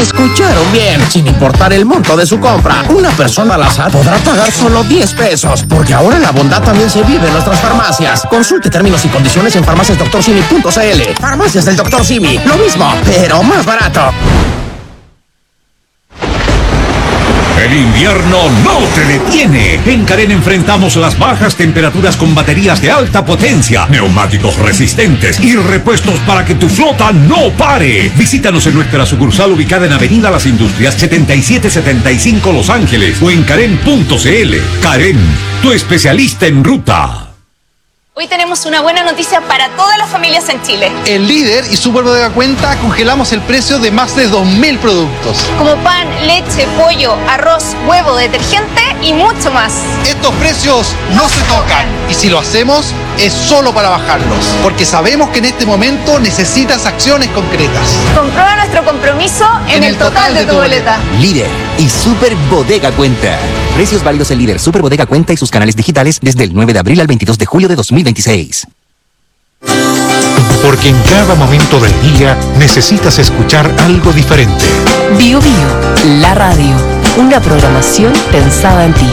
Escucharon bien, sin importar el monto de su compra, una persona al azar podrá pagar solo 10 pesos, porque ahora la bondad también se vive en nuestras farmacias. Consulte términos y condiciones en farmaciasdoctorsimi.cl. Farmacias del Dr. Simi, lo mismo, pero más barato. El invierno no te detiene. En Karen enfrentamos las bajas temperaturas con baterías de alta potencia, neumáticos resistentes y repuestos para que tu flota no pare. Visítanos en nuestra sucursal ubicada en Avenida Las Industrias 7775 Los Ángeles o en karen.cl. Karen, tu especialista en ruta. Hoy tenemos una buena noticia para todas las familias en Chile. En Líder y Super Bodega Cuenta congelamos el precio de más de 2.000 productos. Como pan, leche, pollo, arroz, huevo, detergente y mucho más. Estos precios no se tocan. Y si lo hacemos, es solo para bajarlos. Porque sabemos que en este momento necesitas acciones concretas. Comprueba nuestro compromiso en el total de tu boleta. Líder y Super Bodega Cuenta. Precios válidos en Líder, Super Bodega Cuenta y sus canales digitales desde el 9 de abril al 22 de julio de 2026. Porque en cada momento del día necesitas escuchar algo diferente. Bio Bio, la radio. Una programación pensada en ti.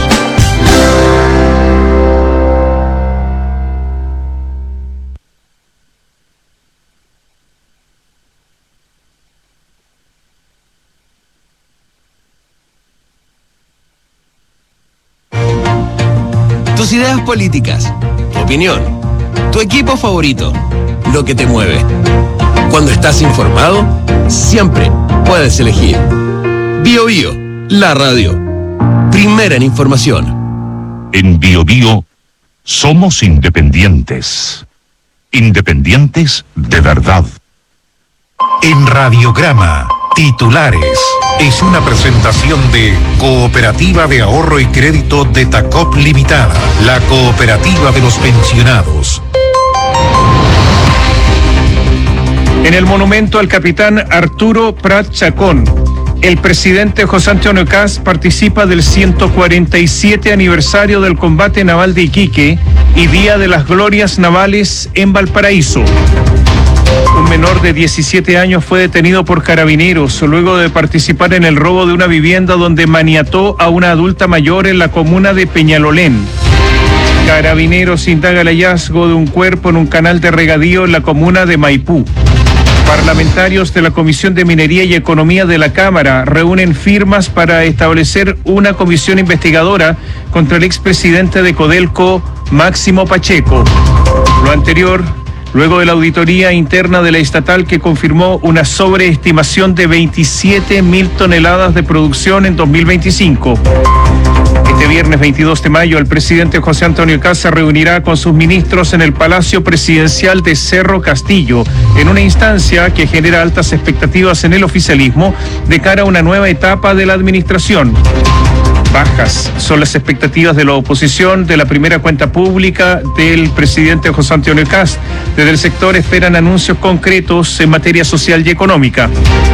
Tus ideas políticas, tu opinión, tu equipo favorito, lo que te mueve. Cuando estás informado, siempre puedes elegir. Bio Bio, la radio. Primera en información. En Bio Bio somos independientes. Independientes de verdad. En Radiograma, titulares. Es una presentación de Cooperativa de Ahorro y Crédito de Tacop Limitada, la cooperativa de los pensionados. En el monumento al capitán Arturo Prat Chacón, el presidente José Antonio Kast participa del 147 aniversario del combate naval de Iquique y Día de las Glorias Navales en Valparaíso. Un menor de 17 años fue detenido por carabineros luego de participar en el robo de una vivienda donde maniató a una adulta mayor en la comuna de Peñalolén. Carabineros indaga el hallazgo de un cuerpo en un canal de regadío en la comuna de Maipú. Parlamentarios de la Comisión de Minería y Economía de la Cámara reúnen firmas para establecer una comisión investigadora contra el expresidente de Codelco, Máximo Pacheco. Lo anterior, luego de la auditoría interna de la estatal que confirmó una sobreestimación de 27.000 toneladas de producción en 2025. Este viernes 22 de mayo, el presidente José Antonio Kast se reunirá con sus ministros en el Palacio Presidencial de Cerro Castillo, en una instancia que genera altas expectativas en el oficialismo de cara a una nueva etapa de la administración. Bajas son las expectativas de la oposición de la primera cuenta pública del presidente José Antonio Kast. Desde el sector esperan anuncios concretos en materia social y económica.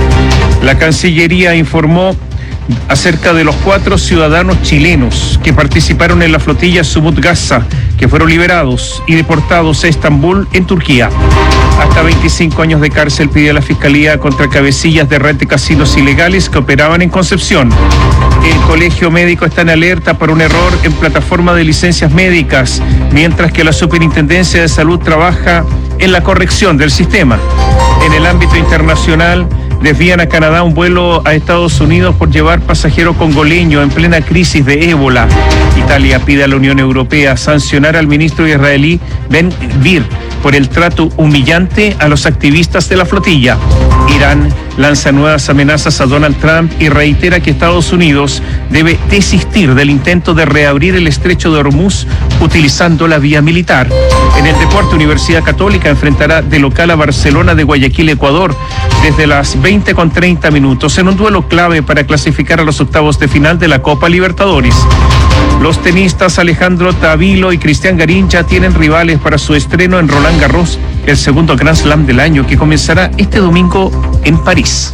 La Cancillería informó acerca de los 4 ciudadanos chilenos que participaron en la flotilla Sumut Gaza, que fueron liberados y deportados a Estambul, en Turquía. Hasta 25 años de cárcel pidió la Fiscalía contra cabecillas de red de casinos ilegales que operaban en Concepción. El Colegio Médico está en alerta por un error en plataforma de licencias médicas, mientras que la Superintendencia de Salud trabaja en la corrección del sistema. En el ámbito internacional, desvían a Canadá un vuelo a Estados Unidos por llevar pasajero congoleño en plena crisis de ébola. Italia pide a la Unión Europea sancionar al ministro israelí Ben Gvir por el trato humillante a los activistas de la flotilla. Irán lanza nuevas amenazas a Donald Trump y reitera que Estados Unidos debe desistir del intento de reabrir el estrecho de Hormuz utilizando la vía militar. En el deporte, Universidad Católica enfrentará de local a Barcelona de Guayaquil, Ecuador, desde las 20:30 en un duelo clave para clasificar a los octavos de final de la Copa Libertadores. Los tenistas Alejandro Tavilo y Cristian Garín ya tienen rivales para su estreno en Roland Garros, el segundo Grand Slam del año, que comenzará este domingo en París.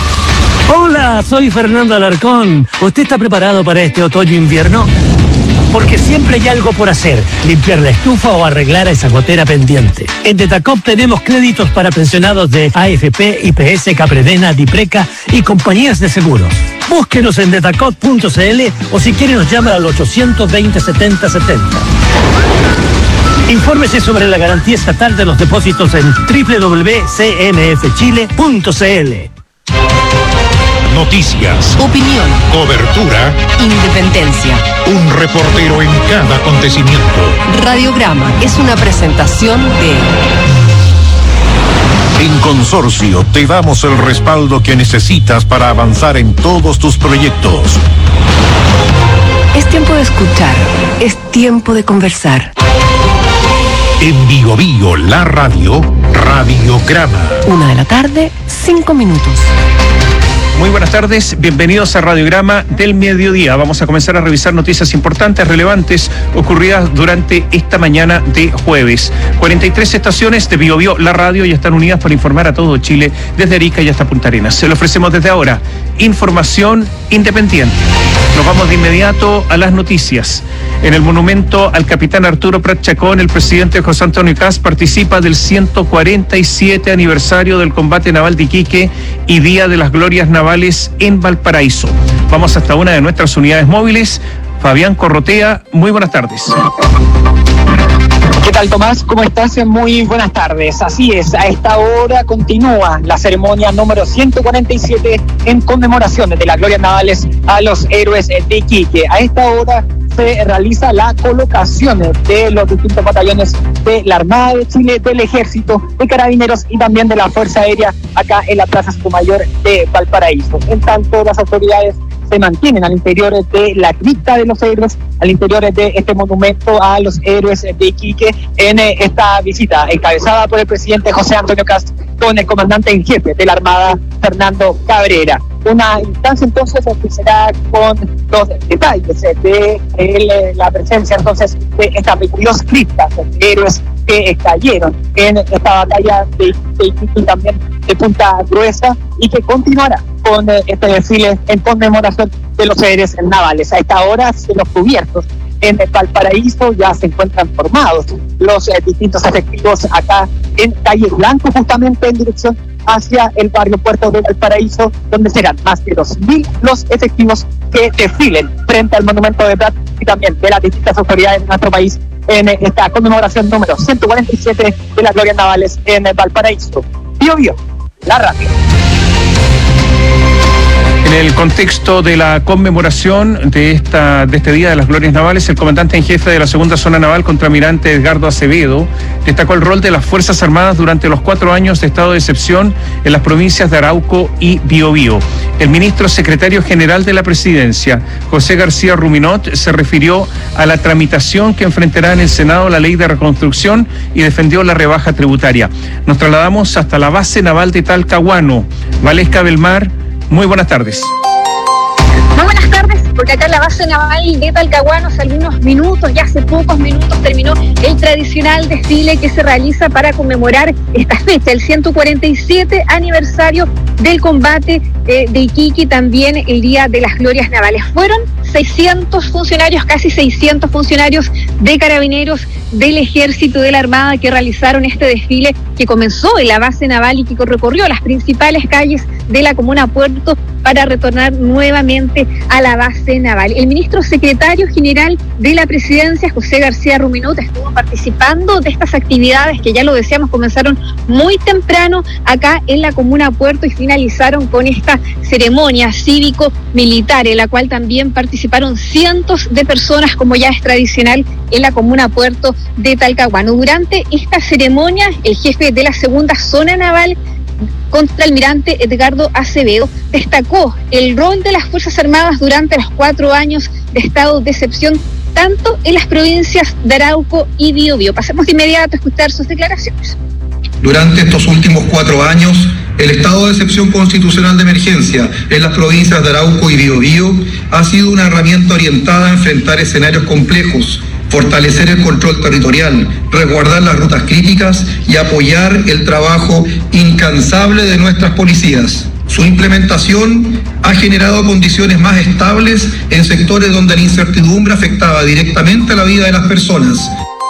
Hola, soy Fernando Alarcón. ¿Usted está preparado para este otoño-invierno? porque siempre hay algo por hacer, limpiar la estufa o arreglar esa gotera pendiente. En Detacop tenemos créditos para pensionados de AFP, IPS, Capredena, Dipreca y compañías de seguros. Búsquenos en detacop.cl o si quieren nos llaman al 820-7070. Infórmese sobre la garantía estatal de los depósitos en www.cmfchile.cl. Noticias, Opinión, cobertura, independencia. un reportero en cada acontecimiento. Radiograma es una presentación de... En Consorcio te damos el respaldo que necesitas para avanzar en todos tus proyectos. Es tiempo de escuchar, es tiempo de conversar. En Bio Bio, la radio, Radiograma. 1:00 p.m, 5 minutos. Muy buenas tardes, bienvenidos a Radiograma del Mediodía. Vamos a comenzar a revisar noticias importantes, relevantes, ocurridas durante esta mañana de jueves. 43 estaciones de Bio Bio, la radio, ya están unidas para informar a todo Chile, desde Arica y hasta Punta Arenas. Se lo ofrecemos desde ahora, información independiente. Nos vamos de inmediato a las noticias. En el monumento al capitán Arturo Prat Chacón, el presidente José Antonio Kast participa del 147 aniversario del combate naval de Iquique y Día de las Glorias Navales en Valparaíso. Vamos hasta una de nuestras unidades móviles. Fabián Corrotea, muy buenas tardes. ¿Qué tal, Tomás? ¿Cómo estás? Muy buenas tardes. Así es, a esta hora continúa la ceremonia número 147 en conmemoración de las glorias navales a los héroes de Iquique. A esta hora se realiza la colocación de los distintos batallones de la Armada de Chile, del Ejército, de Carabineros y también de la Fuerza Aérea acá en la Plaza Sotomayor de Valparaíso. En tanto, las autoridades se mantienen al interior de la cripta de los héroes, al interior de este monumento a los héroes de Iquique, en esta visita encabezada por el presidente José Antonio Kast con el comandante en jefe de la Armada, Fernando Cabrera. Una instancia entonces que será con los detalles de la presencia entonces de estas 22 criptas de héroes que cayeron en esta batalla de Iquique y también de Punta Gruesa, y que continuará con este desfile en conmemoración de los héroes navales. A esta hora, los cubiertos en Valparaíso ya se encuentran formados los distintos efectivos acá en Calle Blanco, justamente en dirección hacia el barrio Puerto de Valparaíso, donde serán más de 2.000 los efectivos que desfilen frente al monumento de Prat y también de las distintas autoridades de nuestro país en esta conmemoración número 147 de las glorias navales en Valparaíso. Bio Bio, la radio. En el contexto de la conmemoración de este Día de las Glorias Navales, el comandante en jefe de la Segunda Zona Naval, contraalmirante Edgardo Acevedo, destacó el rol de las Fuerzas Armadas durante los 4 años de estado de excepción en las provincias de Arauco y Biobío. El ministro secretario general de la Presidencia, José García Ruminot, se refirió a la tramitación que enfrentará en el Senado la Ley de Reconstrucción y defendió la rebaja tributaria. Nos trasladamos hasta la base naval de Talcahuano. Valesca Belmar, muy buenas tardes. Muy buenas tardes, porque acá en la base naval de Talcahuano hace algunos minutos, ya hace pocos minutos, terminó el tradicional desfile que se realiza para conmemorar esta fecha, el 147 aniversario del combate de Iquique y también el Día de las Glorias Navales. Fueron 600 funcionarios, casi 600 funcionarios de Carabineros, del Ejército, de la Armada, que realizaron este desfile que comenzó en la base naval y que recorrió las principales calles de la comuna Puerto para retornar nuevamente a la base naval. El ministro secretario general de la Presidencia, José García Ruminot, estuvo participando de estas actividades que, ya lo decíamos, comenzaron muy temprano acá en la comuna Puerto y finalizaron con esta ceremonia cívico-militar, en la cual también participaron cientos de personas, como ya es tradicional en la comuna Puerto de Talcahuano. Durante esta ceremonia, el jefe de la Segunda Zona Naval, contraalmirante Edgardo Acevedo, destacó el rol de las Fuerzas Armadas durante los 4 años de estado de excepción, tanto en las provincias de Arauco y Biobío. Pasemos de inmediato a escuchar sus declaraciones. Durante estos últimos 4 años, el estado de excepción constitucional de emergencia en las provincias de Arauco y Biobío ha sido una herramienta orientada a enfrentar escenarios complejos, fortalecer el control territorial, resguardar las rutas críticas y apoyar el trabajo incansable de nuestras policías. Su implementación ha generado condiciones más estables en sectores donde la incertidumbre afectaba directamente a la vida de las personas.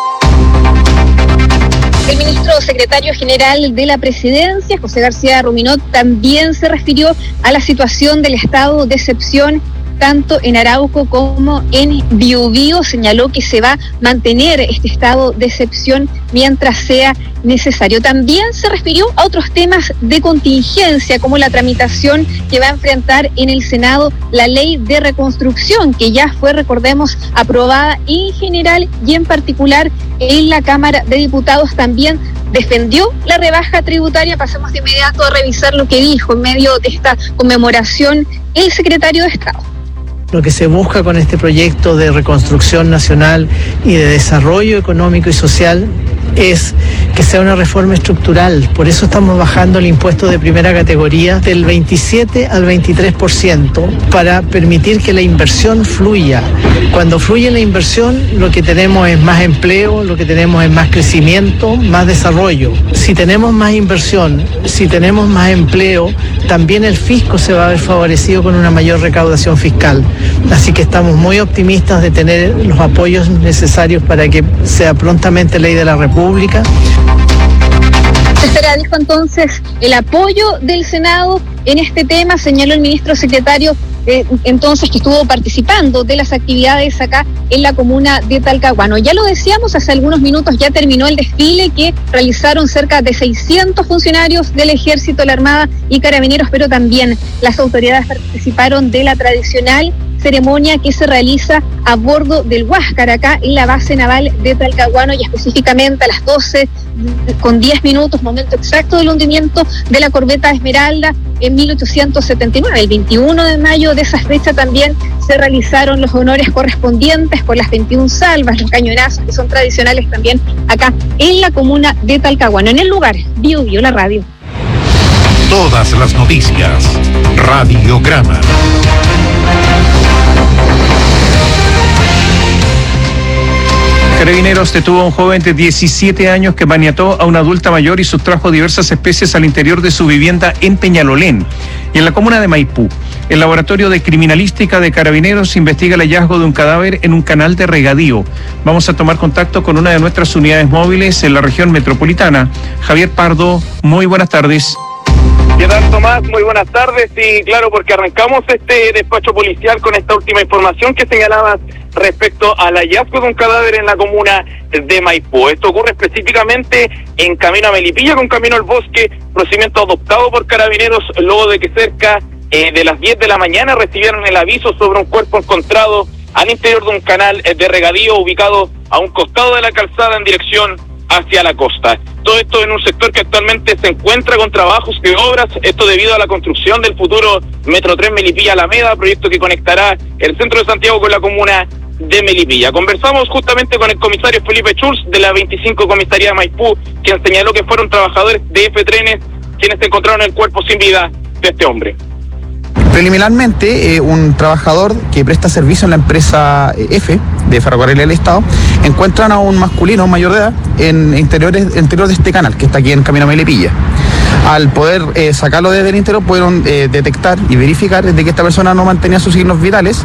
El ministro secretario general de la Presidencia, José García Ruminot, también se refirió a la situación del estado de excepción tanto en Arauco como en Biobío. Señaló que se va a mantener este estado de excepción mientras sea necesario. También se refirió a otros temas de contingencia, como la tramitación que va a enfrentar en el Senado la ley de reconstrucción, que ya fue, recordemos, aprobada en general y en particular en la Cámara de Diputados. También defendió la rebaja tributaria. Pasemos de inmediato a revisar lo que dijo en medio de esta conmemoración el secretario de Estado. Lo que se busca con este proyecto de reconstrucción nacional y de desarrollo económico y social es que sea una reforma estructural. Por eso estamos bajando el impuesto de primera categoría del 27 al 23% para permitir que la inversión fluya. Cuando fluye la inversión, lo que tenemos es más empleo, lo que tenemos es más crecimiento, más desarrollo. Si tenemos más inversión, si tenemos más empleo, también el fisco se va a ver favorecido con una mayor recaudación fiscal. Así que estamos muy optimistas de tener los apoyos necesarios para que sea prontamente ley de la República. Se espera, dijo entonces, el apoyo del Senado en este tema. Señaló el ministro secretario entonces que estuvo participando de las actividades acá en la comuna de Talcahuano. Ya lo decíamos, hace algunos minutos ya terminó el desfile que realizaron cerca de 600 funcionarios del Ejército, la Armada y Carabineros, pero también las autoridades participaron de la tradicional ceremonia que se realiza a bordo del Huáscar, acá en la base naval de Talcahuano, y específicamente a las 12:10, momento exacto del hundimiento de la corbeta Esmeralda en 1879. El 21 de mayo de esa fecha también se realizaron los honores correspondientes con las 21 salvas, los cañonazos que son tradicionales también acá en la comuna de Talcahuano. En el lugar, Biobío, la radio. Todas las noticias, Radiograma. Carabineros detuvo a un joven de 17 años que maniató a una adulta mayor y sustrajo diversas especies al interior de su vivienda en Peñalolén, y en la comuna de Maipú. El laboratorio de criminalística de Carabineros investiga el hallazgo de un cadáver en un canal de regadío. Vamos a tomar contacto con una de nuestras unidades móviles en la región metropolitana. Javier Pardo, muy buenas tardes. ¿Qué tal, Tomás? Muy buenas tardes. Y claro, porque arrancamos este despacho policial con esta última información que señalabas respecto al hallazgo de un cadáver en la comuna de Maipú. Esto ocurre específicamente en camino a Melipilla con camino al bosque, procedimiento adoptado por Carabineros luego de que cerca de las 10 de la mañana recibieron el aviso sobre un cuerpo encontrado al interior de un canal de regadío ubicado a un costado de la calzada en dirección hacia la costa. Todo esto en un sector que actualmente se encuentra con trabajos de obras, esto debido a la construcción del futuro Metro 3 Melipilla-Alameda, proyecto que conectará el centro de Santiago con la comuna de Melipilla. Conversamos justamente con el comisario Felipe Schulz de la 25 Comisaría de Maipú, quien señaló que fueron trabajadores de F-Trenes quienes encontraron el cuerpo sin vida de este hombre. Preliminarmente, un trabajador que presta servicio en la empresa F de Ferrocarriles del Estado encuentran a un masculino mayor de edad en interior de este canal que está aquí en camino a Melipilla. Al poder sacarlo desde el interior pudieron detectar y verificar de que esta persona no mantenía sus signos vitales.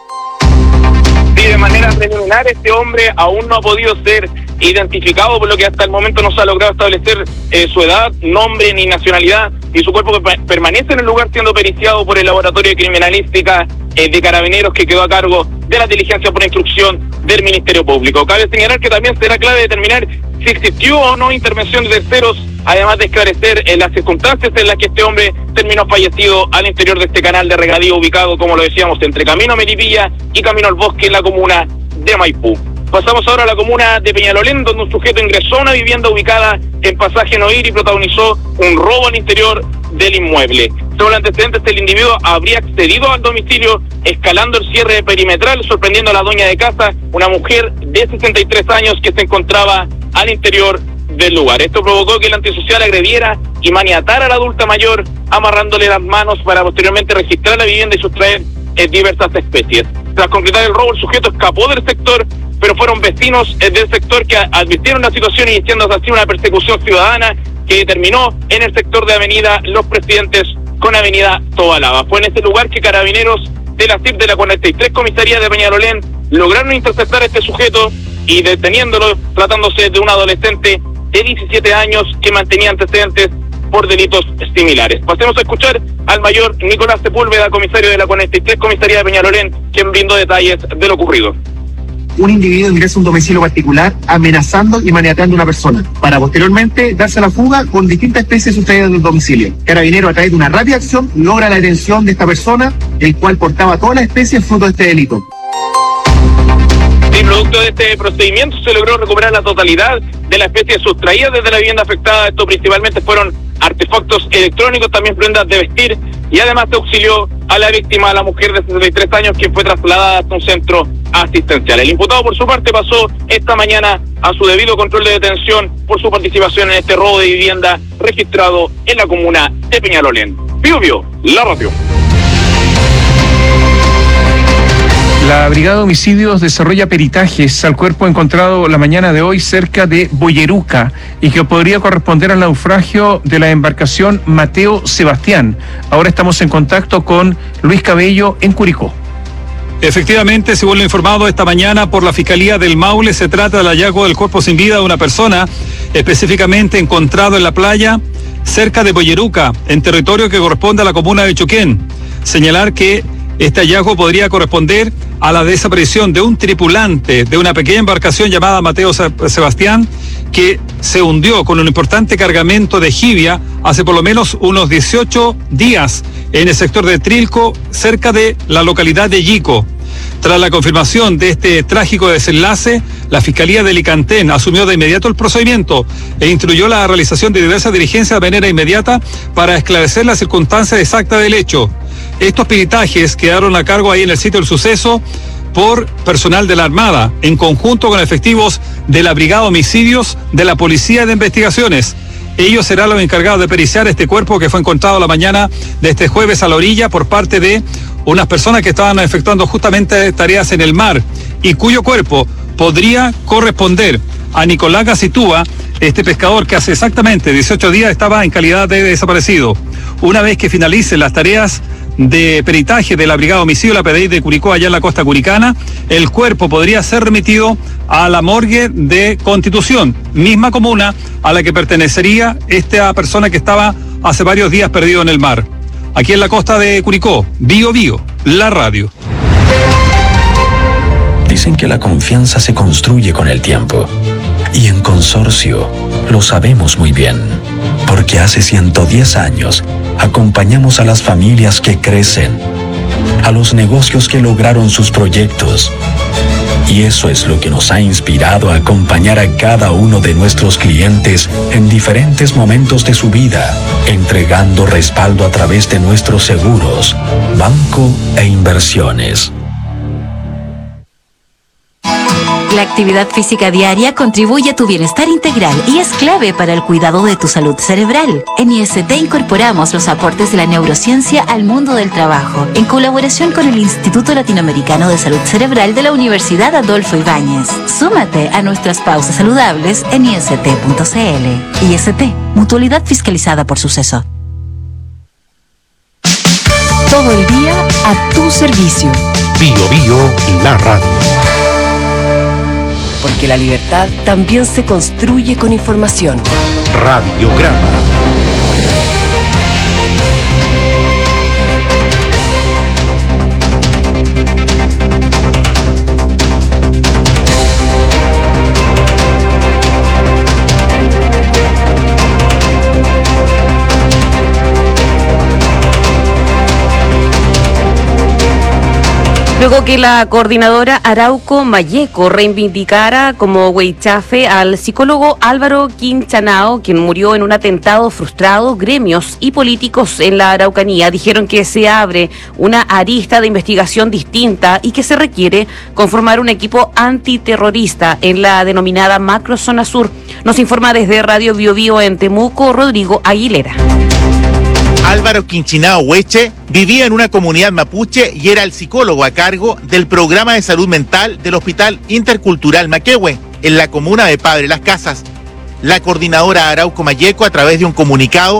Sí, de manera preliminar este hombre aún no ha podido ser identificado, por lo que hasta el momento no se ha logrado establecer su edad, nombre ni nacionalidad, y su cuerpo permanece en el lugar siendo periciado por el laboratorio de criminalística de Carabineros, que quedó a cargo de la diligencia por instrucción del Ministerio Público. Cabe señalar que también será clave determinar si existió o no intervención de terceros, además de esclarecer las circunstancias en las que este hombre terminó fallecido al interior de este canal de regadío ubicado, como lo decíamos, entre camino a Melipilla y camino al bosque en la comuna de Maipú. Pasamos ahora a la comuna de Peñalolén, donde un sujeto ingresó a una vivienda ubicada en Pasaje Noir y protagonizó un robo al interior del inmueble. Según antecedentes, el individuo habría accedido al domicilio escalando el cierre perimetral, sorprendiendo a la dueña de casa, una mujer de 63 años que se encontraba al interior del lugar. Esto provocó que el antisocial agrediera y maniatara a la adulta mayor, amarrándole las manos para posteriormente registrar la vivienda y sustraer diversas especies. Tras concretar el robo, el sujeto escapó del sector, pero fueron vecinos del sector que advirtieron la situación, iniciando así una persecución ciudadana que terminó en el sector de Avenida Los Presidentes con avenida Tobalaba. Fue en este lugar que carabineros de la CIP de la 43 Comisaría de Peñalolén lograron interceptar a este sujeto y deteniéndolo, tratándose de un adolescente de 17 años que mantenía antecedentes por delitos similares. Pasemos a escuchar al mayor Nicolás Sepúlveda, comisario de la 43 Comisaría de Peñalolén, quien brindó detalles de lo ocurrido. Un individuo ingresa a un domicilio particular amenazando y maniatando a una persona, para posteriormente darse a la fuga con distintas especies sustraídas del domicilio. Carabinero, a través de una rápida acción, logra la detención de esta persona, el cual portaba todas las especies fruto de este delito. Y producto de este procedimiento se logró recuperar la totalidad de las especies sustraídas desde la vivienda afectada. Esto principalmente fueron artefactos electrónicos, también prendas de vestir, y además se auxilió a la víctima, a la mujer de 63 años, quien fue trasladada hasta un centro asistencial. El imputado, por su parte, pasó esta mañana a su debido control de detención por su participación en este robo de vivienda registrado en la comuna de Peñalolén. Biobío, la radio. La Brigada de Homicidios desarrolla peritajes al cuerpo encontrado la mañana de hoy cerca de Boyeruca y que podría corresponder al naufragio de la embarcación Mateo Sebastián. Ahora estamos en contacto con Luis Cabello en Curicó. Efectivamente, según lo informado esta mañana por la Fiscalía del Maule, se trata del hallazgo del cuerpo sin vida de una persona específicamente encontrado en la playa cerca de Boyeruca, en territorio que corresponde a la comuna de Choquén. Señalar que este hallazgo podría corresponder a la desaparición de un tripulante de una pequeña embarcación llamada Mateo Sebastián, que se hundió con un importante cargamento de jibia hace por lo menos unos 18 días en el sector de Trilco, cerca de la localidad de Yico. Tras la confirmación de este trágico desenlace, la Fiscalía de Licantén asumió de inmediato el procedimiento e instruyó la realización de diversas diligencias de manera inmediata para esclarecer las circunstancias exactas del hecho. Estos peritajes quedaron a cargo ahí en el sitio del suceso por personal de la Armada, en conjunto con efectivos de la Brigada de Homicidios de la Policía de Investigaciones. Ellos serán los encargados de periciar este cuerpo que fue encontrado la mañana de este jueves a la orilla por parte de unas personas que estaban efectuando justamente tareas en el mar y cuyo cuerpo podría corresponder a Nicolás Gacitúa, este pescador que hace exactamente 18 días estaba en calidad de desaparecido. Una vez que finalicen las tareas de peritaje de la Brigada de Homicidio, la PDI de Curicó, allá en la costa curicana, el cuerpo podría ser remitido a la morgue de Constitución, misma comuna a la que pertenecería esta persona que estaba hace varios días perdido en el mar. Aquí en la costa de Curicó, Biobío, la radio. Dicen que la confianza se construye con el tiempo. Y en Consorcio lo sabemos muy bien, porque hace 110 años acompañamos a las familias que crecen, a los negocios que lograron sus proyectos. Y eso es lo que nos ha inspirado a acompañar a cada uno de nuestros clientes en diferentes momentos de su vida, entregando respaldo a través de nuestros seguros, banco e inversiones. La actividad física diaria contribuye a tu bienestar integral y es clave para el cuidado de tu salud cerebral. En IST incorporamos los aportes de la neurociencia al mundo del trabajo, en colaboración con el Instituto Latinoamericano de Salud Cerebral de la Universidad Adolfo Ibáñez. Súmate a nuestras pausas saludables en ist.cl. IST, mutualidad fiscalizada por Suceso. Todo el día a tu servicio. Biobío, la radio. Porque la libertad también se construye con información. Radiograma. Luego que la coordinadora Arauco Malleco reivindicara como huichafe al psicólogo Álvaro Quinchanao, quien murió en un atentado frustrado, gremios y políticos en la Araucanía dijeron que se abre una arista de investigación distinta y que se requiere conformar un equipo antiterrorista en la denominada Macrozona Sur. Nos informa desde Radio Biobío en Temuco, Rodrigo Aguilera. Álvaro Quinchanao Hueche vivía en una comunidad mapuche y era el psicólogo a cargo del programa de salud mental del Hospital Intercultural Maquehue, en la comuna de Padre Las Casas. La coordinadora Arauco Malleco, a través de un comunicado,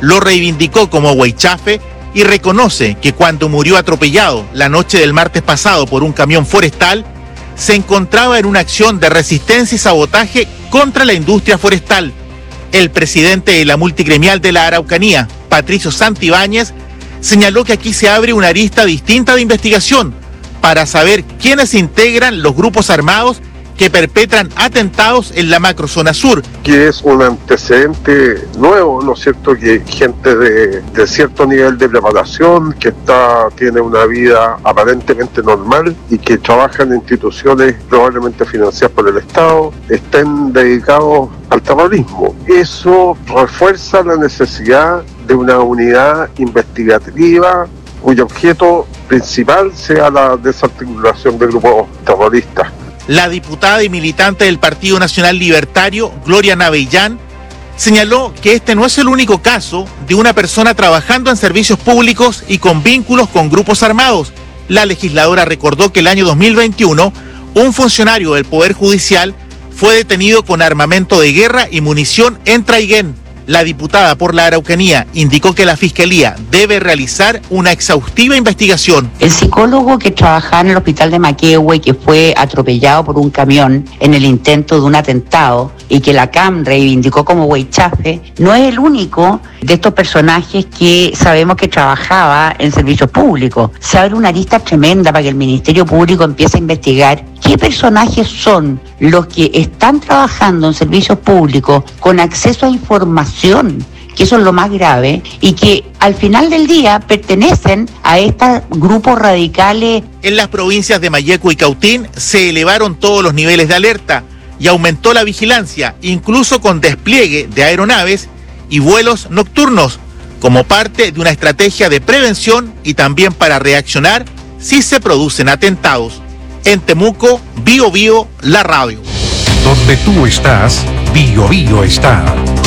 lo reivindicó como huaychafe y reconoce que cuando murió atropellado la noche del martes pasado por un camión forestal, se encontraba en una acción de resistencia y sabotaje contra la industria forestal. El presidente de la multigremial de la Araucanía, Patricio Santibáñez, señaló que aquí se abre una arista distinta de investigación para saber quiénes integran los grupos armados que perpetran atentados en la macrozona sur. Que es un antecedente nuevo, ¿no es cierto? Que gente de cierto nivel de preparación, que tiene una vida aparentemente normal y que trabaja en instituciones probablemente financiadas por el Estado, estén dedicados al terrorismo. Eso refuerza la necesidad de una unidad investigativa cuyo objeto principal sea la desarticulación de grupos terroristas. La diputada y militante del Partido Nacional Libertario, Gloria Navellán, señaló que este no es el único caso de una persona trabajando en servicios públicos y con vínculos con grupos armados. La legisladora recordó que el año 2021, un funcionario del Poder Judicial fue detenido con armamento de guerra y munición en Traiguén. La diputada por la Araucanía indicó que la Fiscalía debe realizar una exhaustiva investigación. El psicólogo que trabajaba en el hospital de Maquehue, que fue atropellado por un camión en el intento de un atentado y que la CAM reivindicó como huaychafe, no es el único de estos personajes que sabemos que trabajaba en servicios públicos. Se abre una lista tremenda para que el Ministerio Público empiece a investigar qué personajes son los que están trabajando en servicios públicos con acceso a información, que eso es lo más grave, y que al final del día pertenecen a estos grupos radicales. En las provincias de Malleco y Cautín se elevaron todos los niveles de alerta y aumentó la vigilancia, incluso con despliegue de aeronaves y vuelos nocturnos, como parte de una estrategia de prevención y también para reaccionar si se producen atentados. En Temuco, Bío Bío, la radio. Donde tú estás, Bío Bío está.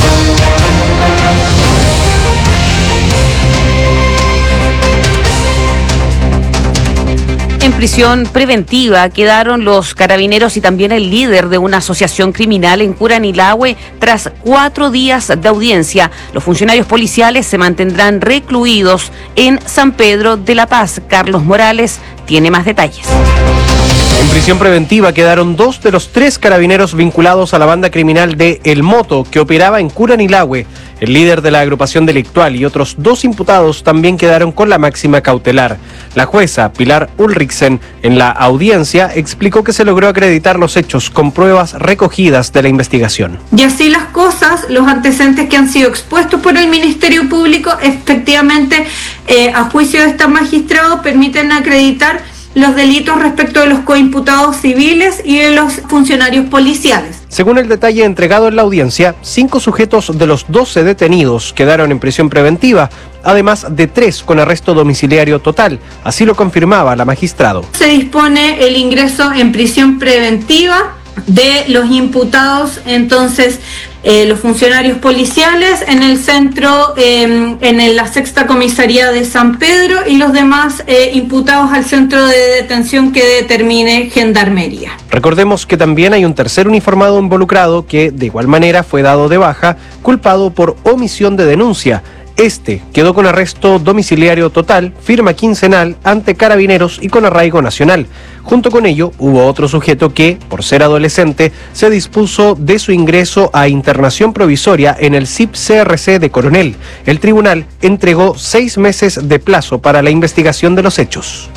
En prisión preventiva quedaron los carabineros y también el líder de una asociación criminal en Curanilahue tras 4 días de audiencia. Los funcionarios policiales se mantendrán recluidos en San Pedro de la Paz. Carlos Morales tiene más detalles. En prisión preventiva quedaron 2 de los 3 carabineros vinculados a la banda criminal de El Moto, que operaba en Curanilahue. El líder de la agrupación delictual y otros 2 imputados también quedaron con la máxima cautelar. La jueza Pilar Ulrichsen, en la audiencia, explicó que se logró acreditar los hechos con pruebas recogidas de la investigación. Y así las cosas, los antecedentes que han sido expuestos por el Ministerio Público, efectivamente, a juicio de este magistrado, permiten acreditar los delitos respecto de los coimputados civiles y de los funcionarios policiales. Según el detalle entregado en la audiencia, 5 sujetos de los 12 detenidos quedaron en prisión preventiva, además de 3 con arresto domiciliario total. Así lo confirmaba la magistrado. Se dispone el ingreso en prisión preventiva de los imputados, entonces los funcionarios policiales en el centro, en la 6ª comisaría de San Pedro, y los demás imputados al centro de detención que determine Gendarmería. Recordemos que también hay un tercer uniformado involucrado que de igual manera fue dado de baja, culpado por omisión de denuncia. Este quedó con arresto domiciliario total, firma quincenal ante Carabineros y con arraigo nacional. Junto con ello, hubo otro sujeto que, por ser adolescente, se dispuso de su ingreso a internación provisoria en el CIP-CRC de Coronel. El tribunal entregó 6 meses de plazo para la investigación de los hechos.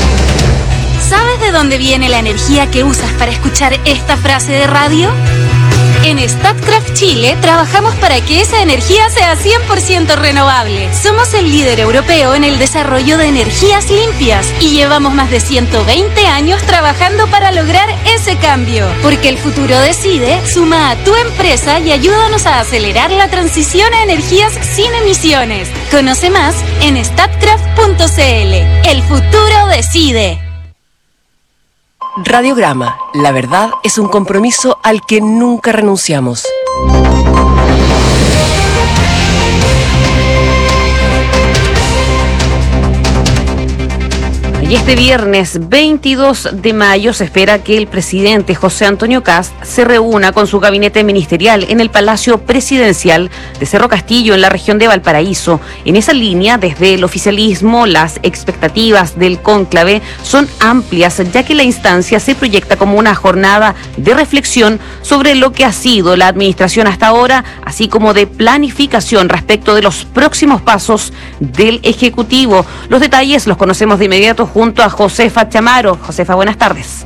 ¿Sabes de dónde viene la energía que usas para escuchar esta frase de radio? En Statkraft Chile trabajamos para que esa energía sea 100% renovable. Somos el líder europeo en el desarrollo de energías limpias y llevamos más de 120 años trabajando para lograr ese cambio. Porque el futuro decide, suma a tu empresa y ayúdanos a acelerar la transición a energías sin emisiones. Conoce más en statkraft.cl. El futuro decide. Radiograma, la verdad es un compromiso al que nunca renunciamos. Y este viernes 22 de mayo se espera que el presidente José Antonio Kast se reúna con su gabinete ministerial en el Palacio Presidencial de Cerro Castillo, en la región de Valparaíso. En esa línea, desde el oficialismo, las expectativas del cónclave son amplias, ya que la instancia se proyecta como una jornada de reflexión sobre lo que ha sido la administración hasta ahora, así como de planificación respecto de los próximos pasos del Ejecutivo. Los detalles los conocemos de inmediato junto a Josefa Chamaro. Josefa, buenas tardes.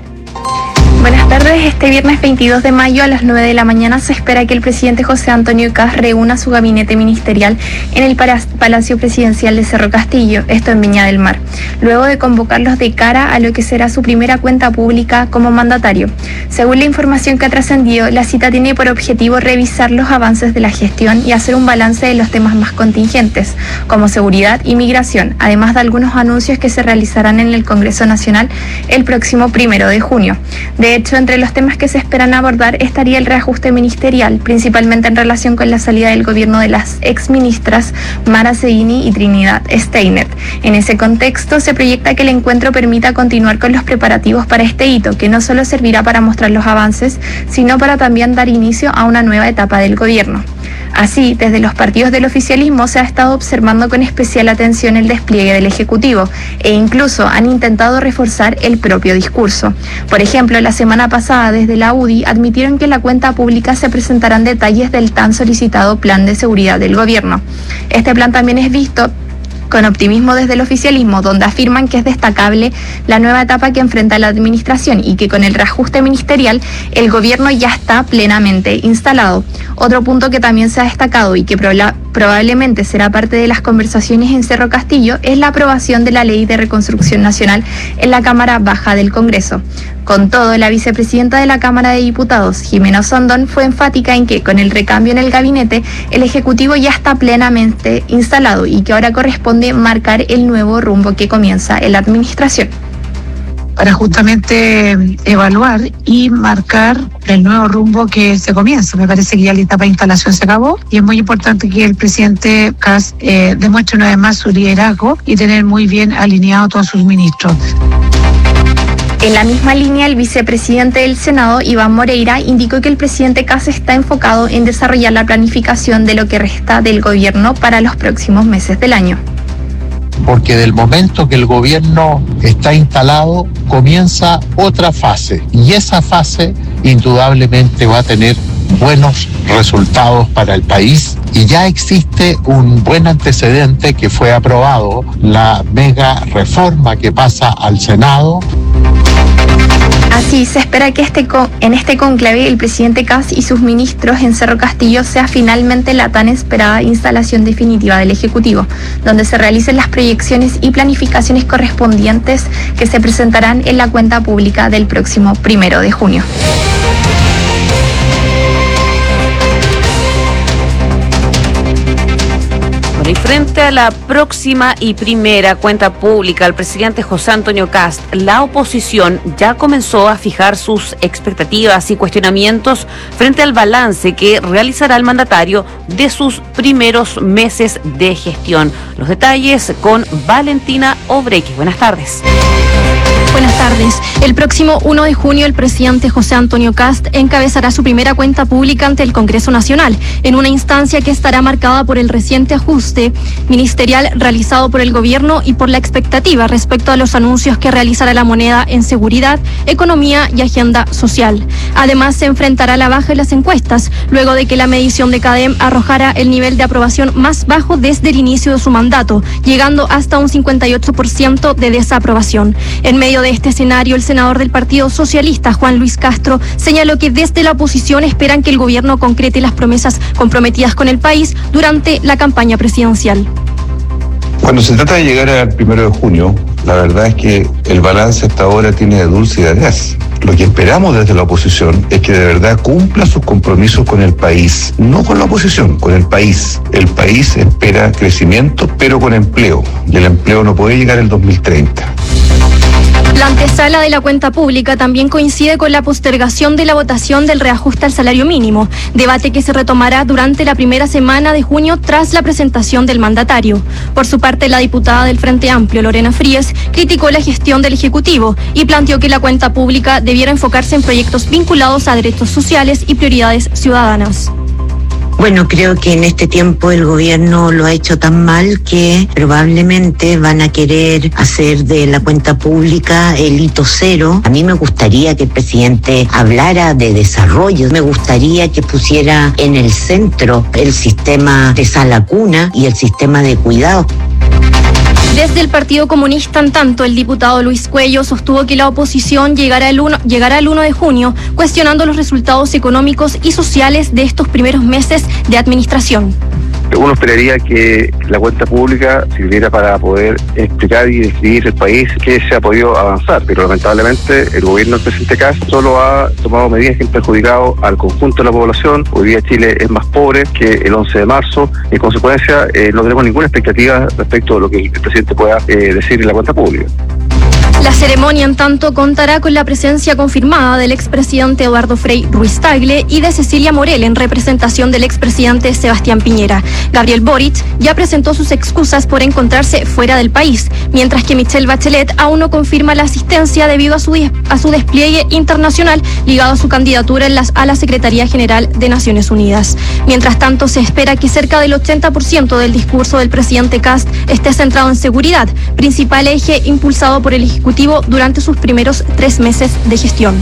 Buenas tardes. Este viernes 22 de mayo a las 9 de la mañana se espera que el presidente José Antonio Kast reúna su gabinete ministerial en el Palacio Presidencial de Cerro Castillo, esto en Viña del Mar, luego de convocarlos de cara a lo que será su primera cuenta pública como mandatario. Según la información que ha trascendido, la cita tiene por objetivo revisar los avances de la gestión y hacer un balance de los temas más contingentes, como seguridad y migración, además de algunos anuncios que se realizarán en el Congreso Nacional el próximo 1 de junio. De hecho, entre los temas que se esperan abordar estaría el reajuste ministerial, principalmente en relación con la salida del gobierno de las exministras Mara Seguini y Trinidad Steiner. En ese contexto, se proyecta que el encuentro permita continuar con los preparativos para este hito, que no solo servirá para mostrar los avances, sino para también dar inicio a una nueva etapa del gobierno. Así, desde los partidos del oficialismo se ha estado observando con especial atención el despliegue del Ejecutivo e incluso han intentado reforzar el propio discurso. Por ejemplo, la semana pasada desde la UDI admitieron que en la cuenta pública se presentarán detalles del tan solicitado plan de seguridad del gobierno. Este plan también es visto con optimismo desde el oficialismo, donde afirman que es destacable la nueva etapa que enfrenta la administración y que con el reajuste ministerial el gobierno ya está plenamente instalado. Otro punto que también se ha destacado y que probablemente será parte de las conversaciones en Cerro Castillo es la aprobación de la Ley de Reconstrucción Nacional en la Cámara Baja del Congreso. Con todo, la vicepresidenta de la Cámara de Diputados, Jimena Osandón, fue enfática en que con el recambio en el gabinete, el Ejecutivo ya está plenamente instalado y que ahora corresponde marcar el nuevo rumbo que comienza en la administración. Para justamente evaluar y marcar el nuevo rumbo que se comienza. Me parece que ya la etapa de instalación se acabó y es muy importante que el presidente Kast demuestre una vez más su liderazgo y tener muy bien alineado a todos sus ministros. En la misma línea, el vicepresidente del Senado, Iván Moreira, indicó que el presidente Kast está enfocado en desarrollar la planificación de lo que resta del gobierno para los próximos meses del año. Porque del momento que el gobierno está instalado, comienza otra fase. Y esa fase indudablemente va a tener buenos resultados para el país. Y ya existe un buen antecedente que fue aprobado, la mega reforma que pasa al Senado. Así, se espera que en este cónclave el presidente Kast y sus ministros en Cerro Castillo sea finalmente la tan esperada instalación definitiva del Ejecutivo, donde se realicen las proyecciones y planificaciones correspondientes que se presentarán en la cuenta pública del próximo 1 de junio. Y frente a la próxima y primera cuenta pública del presidente José Antonio Kast, la oposición ya comenzó a fijar sus expectativas y cuestionamientos frente al balance que realizará el mandatario de sus primeros meses de gestión. Los detalles con Valentina Obreque. Buenas tardes. Buenas tardes. El próximo 1 de junio el presidente José Antonio Kast encabezará su primera cuenta pública ante el Congreso Nacional, en una instancia que estará marcada por el reciente ajuste ministerial realizado por el gobierno y por la expectativa respecto a los anuncios que realizará la moneda en seguridad, economía y agenda social. Además, se enfrentará a la baja en las encuestas, luego de que la medición de CADEM arrojara el nivel de aprobación más bajo desde el inicio de su mandato, llegando hasta un 58% de desaprobación. En medio de este escenario, el senador del Partido Socialista, Juan Luis Castro, señaló que desde la oposición esperan que el gobierno concrete las promesas comprometidas con el país durante la campaña presidencial. Cuando se trata de llegar al 1 de junio, la verdad es que el balance hasta ahora tiene de dulce y de agraz. Lo que esperamos desde la oposición es que de verdad cumpla sus compromisos con el país, no con la oposición, con el país. El país espera crecimiento, pero con empleo, y el empleo no puede llegar el 2030. La antesala de la cuenta pública también coincide con la postergación de la votación del reajuste al salario mínimo, debate que se retomará durante la primera semana de junio tras la presentación del mandatario. Por su parte, la diputada del Frente Amplio, Lorena Fríes, criticó la gestión del Ejecutivo y planteó que la cuenta pública debiera enfocarse en proyectos vinculados a derechos sociales y prioridades ciudadanas. Bueno, creo que en este tiempo el gobierno lo ha hecho tan mal que probablemente van a querer hacer de la cuenta pública el hito cero. A mí me gustaría que el presidente hablara de desarrollo, me gustaría que pusiera en el centro el sistema de sala cuna y el sistema de cuidado. Desde el Partido Comunista, en tanto, el diputado Luis Cuello sostuvo que la oposición llegará el 1 de junio cuestionando los resultados económicos y sociales de estos primeros meses de administración. Uno esperaría que la cuenta pública sirviera para poder explicar y describir el país que se ha podido avanzar, pero lamentablemente el gobierno del presidente Kast solo ha tomado medidas que han perjudicado al conjunto de la población. Hoy día Chile es más pobre que el 11 de marzo, en consecuencia no tenemos ninguna expectativa respecto a lo que el presidente pueda decir en la cuenta pública. La ceremonia, en tanto, contará con la presencia confirmada del expresidente Eduardo Frei Ruiz-Tagle y de Cecilia Morel en representación del expresidente Sebastián Piñera. Gabriel Boric ya presentó sus excusas por encontrarse fuera del país, mientras que Michelle Bachelet aún no confirma la asistencia debido a su despliegue internacional ligado a su candidatura a la Secretaría General de Naciones Unidas. Mientras tanto, se espera que cerca del 80% del discurso del presidente Kast esté centrado en seguridad, principal eje impulsado por el Ejecutivo durante sus primeros 3 meses de gestión.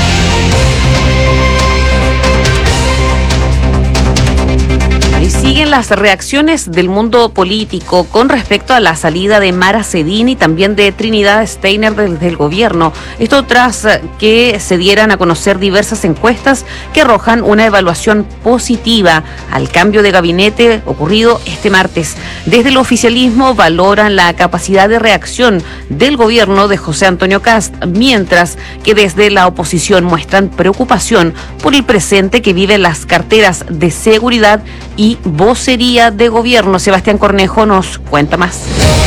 Y siguen las reacciones del mundo político con respecto a la salida de Mara Cedini y también de Trinidad Steiner del gobierno. Esto tras que se dieran a conocer diversas encuestas que arrojan una evaluación positiva al cambio de gabinete ocurrido este martes. Desde el oficialismo valoran la capacidad de reacción del gobierno de José Antonio Kast, mientras que desde la oposición muestran preocupación por el presente que viven las carteras de seguridad y vocería de gobierno. Sebastián Cornejo nos cuenta más.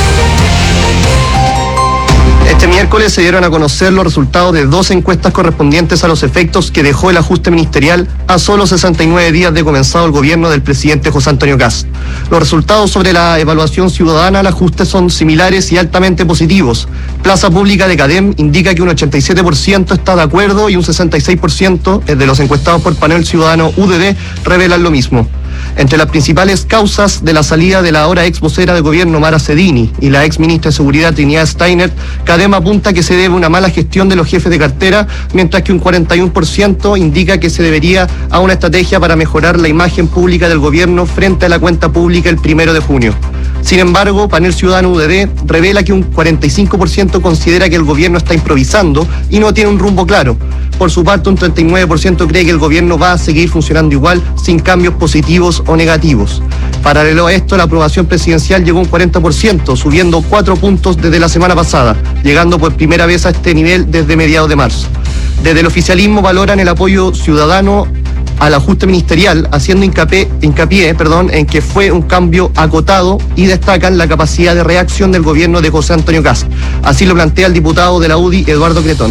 Este miércoles se dieron a conocer los resultados de 2 encuestas correspondientes a los efectos que dejó el ajuste ministerial a solo 69 días de comenzado el gobierno del presidente José Antonio Kast. Los resultados sobre la evaluación ciudadana al ajuste son similares y altamente positivos. Plaza Pública de CADEM indica que un 87% está de acuerdo y un 66% de los encuestados por Panel Ciudadano UDD revelan lo mismo. Entre las principales causas de la salida de la ahora ex vocera de gobierno Mara Cedini y la ex ministra de Seguridad Trinidad Steiner, CADEM apunta que se debe a una mala gestión de los jefes de cartera, mientras que un 41% indica que se debería a una estrategia para mejorar la imagen pública del gobierno frente a la cuenta pública el 1 de junio. Sin embargo, Panel Ciudadano UDD revela que un 45% considera que el gobierno está improvisando y no tiene un rumbo claro. Por su parte, un 39% cree que el gobierno va a seguir funcionando igual, sin cambios positivos o negativos. Paralelo a esto, la aprobación presidencial llegó a un 40%, subiendo 4 puntos desde la semana pasada, llegando por primera vez a este nivel desde mediados de marzo. Desde el oficialismo valoran el apoyo ciudadano al ajuste ministerial, haciendo hincapié en que fue un cambio acotado y destacan la capacidad de reacción del gobierno de José Antonio Kast. Así lo plantea el diputado de la UDI, Eduardo Cretón.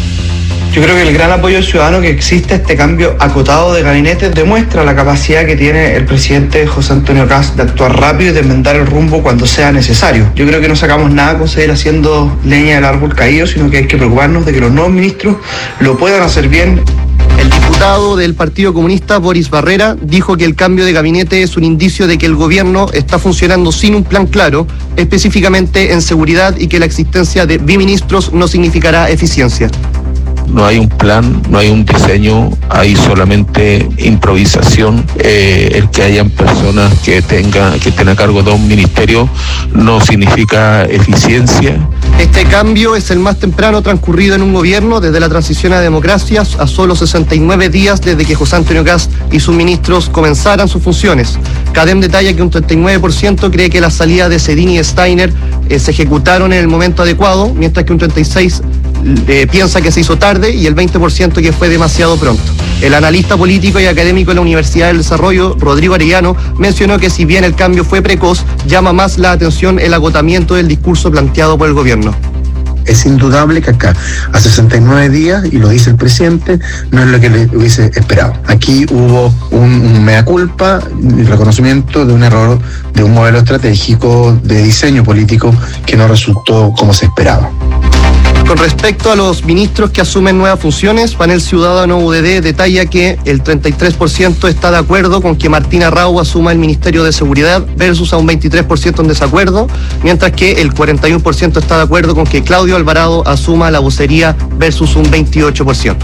Yo creo que el gran apoyo ciudadano que existe, este cambio acotado de gabinete, demuestra la capacidad que tiene el presidente José Antonio Kast de actuar rápido y de enmendar el rumbo cuando sea necesario. Yo creo que no sacamos nada con seguir haciendo leña del árbol caído, sino que hay que preocuparnos de que los nuevos ministros lo puedan hacer bien. El diputado del Partido Comunista, Boris Barrera, dijo que el cambio de gabinete es un indicio de que el gobierno está funcionando sin un plan claro, específicamente en seguridad, y que la existencia de biministros no significará eficiencia. No hay un plan, no hay un diseño, hay solamente improvisación. El que hayan personas que estén a cargo de un ministerio no significa eficiencia. Este cambio es el más temprano transcurrido en un gobierno desde la transición a democracia, a solo 69 días desde que José Antonio Kast y sus ministros comenzaran sus funciones. CADEM detalla que un 39% cree que la salida de Cedini y Steiner se ejecutaron en el momento adecuado, mientras que un 36% piensa que se hizo tarde y el 20% que fue demasiado pronto. El analista político y académico de la Universidad del Desarrollo, Rodrigo Arellano, mencionó que si bien el cambio fue precoz, llama más la atención el agotamiento del discurso planteado por el gobierno. Es indudable que acá, a 69 días, y lo dice el presidente, no es lo que le hubiese esperado. Aquí hubo un mea culpa, el reconocimiento de un error de un modelo estratégico de diseño político que no resultó como se esperaba. Con respecto a los ministros que asumen nuevas funciones, Panel Ciudadano UDD detalla que el 33% está de acuerdo con que Martina Raúl asuma el Ministerio de Seguridad versus a un 23% en desacuerdo, mientras que el 41% está de acuerdo con que Claudio Alvarado asuma la vocería versus un 28%.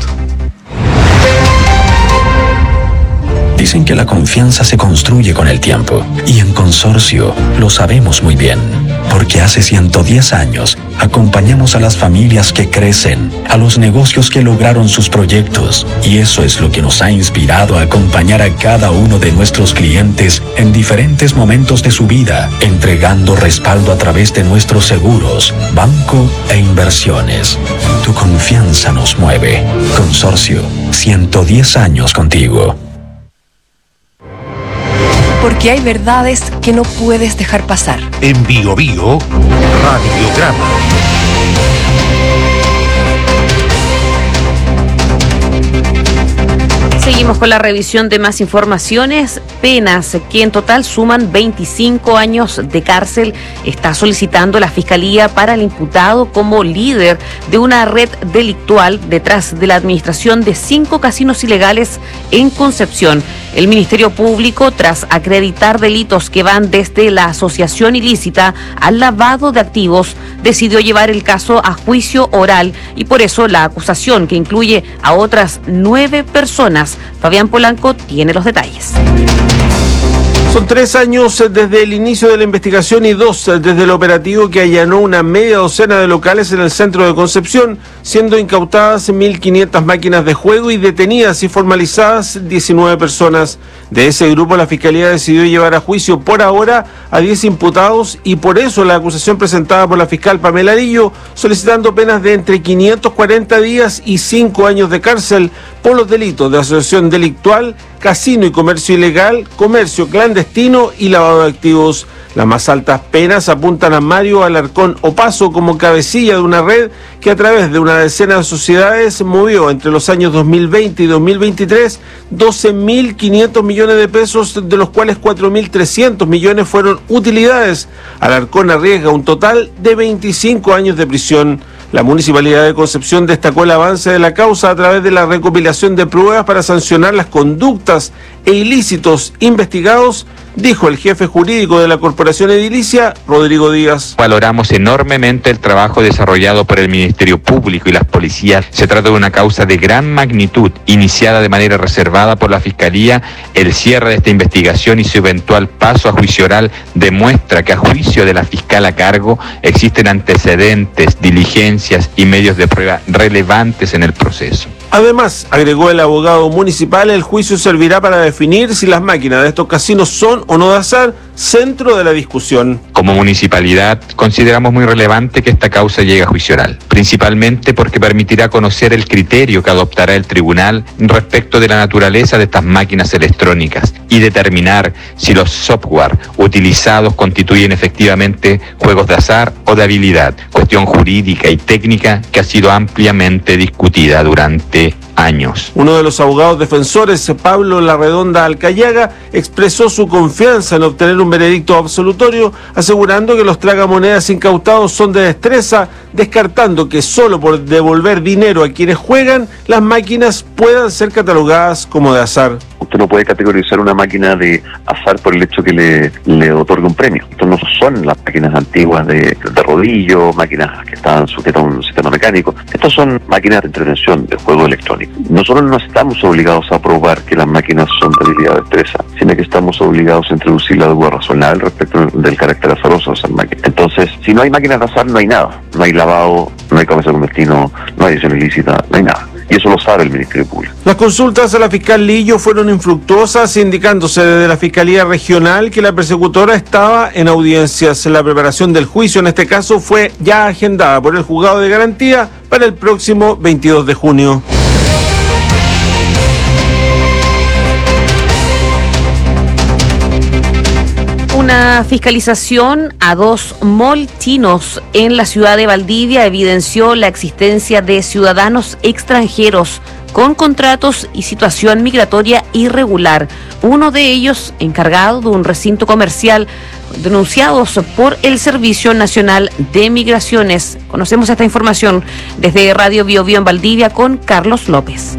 Dicen que la confianza se construye con el tiempo, y en Consorcio lo sabemos muy bien, porque hace 110 años acompañamos a las familias que crecen, a los negocios que lograron sus proyectos, y eso es lo que nos ha inspirado a acompañar a cada uno de nuestros clientes en diferentes momentos de su vida, entregando respaldo a través de nuestros seguros, banco e inversiones. Tu confianza nos mueve. Consorcio, 110 años contigo. Porque hay verdades que no puedes dejar pasar. En Bio Bio, Radiograma. Seguimos con la revisión de más informaciones. Penas que en total suman 25 años de cárcel está solicitando la Fiscalía para el imputado como líder de una red delictual detrás de la administración de 5 casinos ilegales en Concepción. El Ministerio Público, tras acreditar delitos que van desde la asociación ilícita al lavado de activos, decidió llevar el caso a juicio oral y por eso la acusación, que incluye a otras 9 personas. Fabián Polanco tiene los detalles. Son 3 años desde el inicio de la investigación y 2 desde el operativo que allanó una media docena de locales en el centro de Concepción, siendo incautadas 1.500 máquinas de juego y detenidas y formalizadas 19 personas. De ese grupo, la Fiscalía decidió llevar a juicio por ahora a 10 imputados y por eso la acusación presentada por la fiscal Pamela Lillo, solicitando penas de entre 540 días y 5 años de cárcel por los delitos de asociación delictual, casino y comercio ilegal, comercio clandestino y lavado de activos. Las más altas penas apuntan a Mario Alarcón Opaso como cabecilla de una red que a través de una decena de sociedades movió entre los años 2020 y 2023 12.500 millones de pesos, de los cuales 4.300 millones fueron utilidades. Alarcón arriesga un total de 25 años de prisión. La Municipalidad de Concepción destacó el avance de la causa a través de la recopilación de pruebas para sancionar las conductas e ilícitos investigados, dijo el jefe jurídico de la Corporación Edilicia, Rodrigo Díaz. Valoramos enormemente el trabajo desarrollado por el Ministerio Público y las policías. Se trata de una causa de gran magnitud, iniciada de manera reservada por la Fiscalía. El cierre de esta investigación y su eventual paso a juicio oral demuestra que, a juicio de la fiscal a cargo, existen antecedentes, diligencias y medios de prueba relevantes en el proceso. Además, agregó el abogado municipal, el juicio servirá para definir si las máquinas de estos casinos son o no de azar, centro de la discusión. Como municipalidad, consideramos muy relevante que esta causa llegue a juicio oral, principalmente porque permitirá conocer el criterio que adoptará el tribunal respecto de la naturaleza de estas máquinas electrónicas y determinar si los software utilizados constituyen efectivamente juegos de azar o de habilidad, cuestión jurídica y técnica que ha sido ampliamente discutida durante años. Uno de los abogados defensores, Pablo Larredonda Alcayaga, expresó su confianza en obtener un veredicto absolutorio, asegurando que los tragamonedas incautados son de destreza, descartando que solo por devolver dinero a quienes juegan, las máquinas puedan ser catalogadas como de azar. Usted no puede categorizar una máquina de azar por el hecho que le otorgue un premio. Estos no son las máquinas antiguas de rodillo, máquinas que están sujetas a un sistema mecánico. Estas son máquinas de intervención de juego electrónico. Nosotros no estamos obligados a probar que las máquinas son de habilidad de destreza, sino que estamos obligados a introducir la duda razonable respecto del carácter azaroso de esas máquinas. Entonces, si no hay máquinas de azar, no hay nada. No hay lavado, no hay comercio clandestino, no hay edición ilícita, no hay nada. Y eso lo sabe el Ministerio Público. Las consultas a la fiscal Lillo fueron infructuosas, indicándose desde la Fiscalía Regional que la persecutora estaba en audiencias. La preparación del juicio en este caso fue ya agendada por el Juzgado de Garantía para el próximo 22 de junio. Una fiscalización a 2 mall chinos en la ciudad de Valdivia evidenció la existencia de ciudadanos extranjeros con contratos y situación migratoria irregular. Uno de ellos encargado de un recinto comercial, denunciados por el Servicio Nacional de Migraciones. Conocemos esta información desde Radio Bio Bio en Valdivia con Carlos López.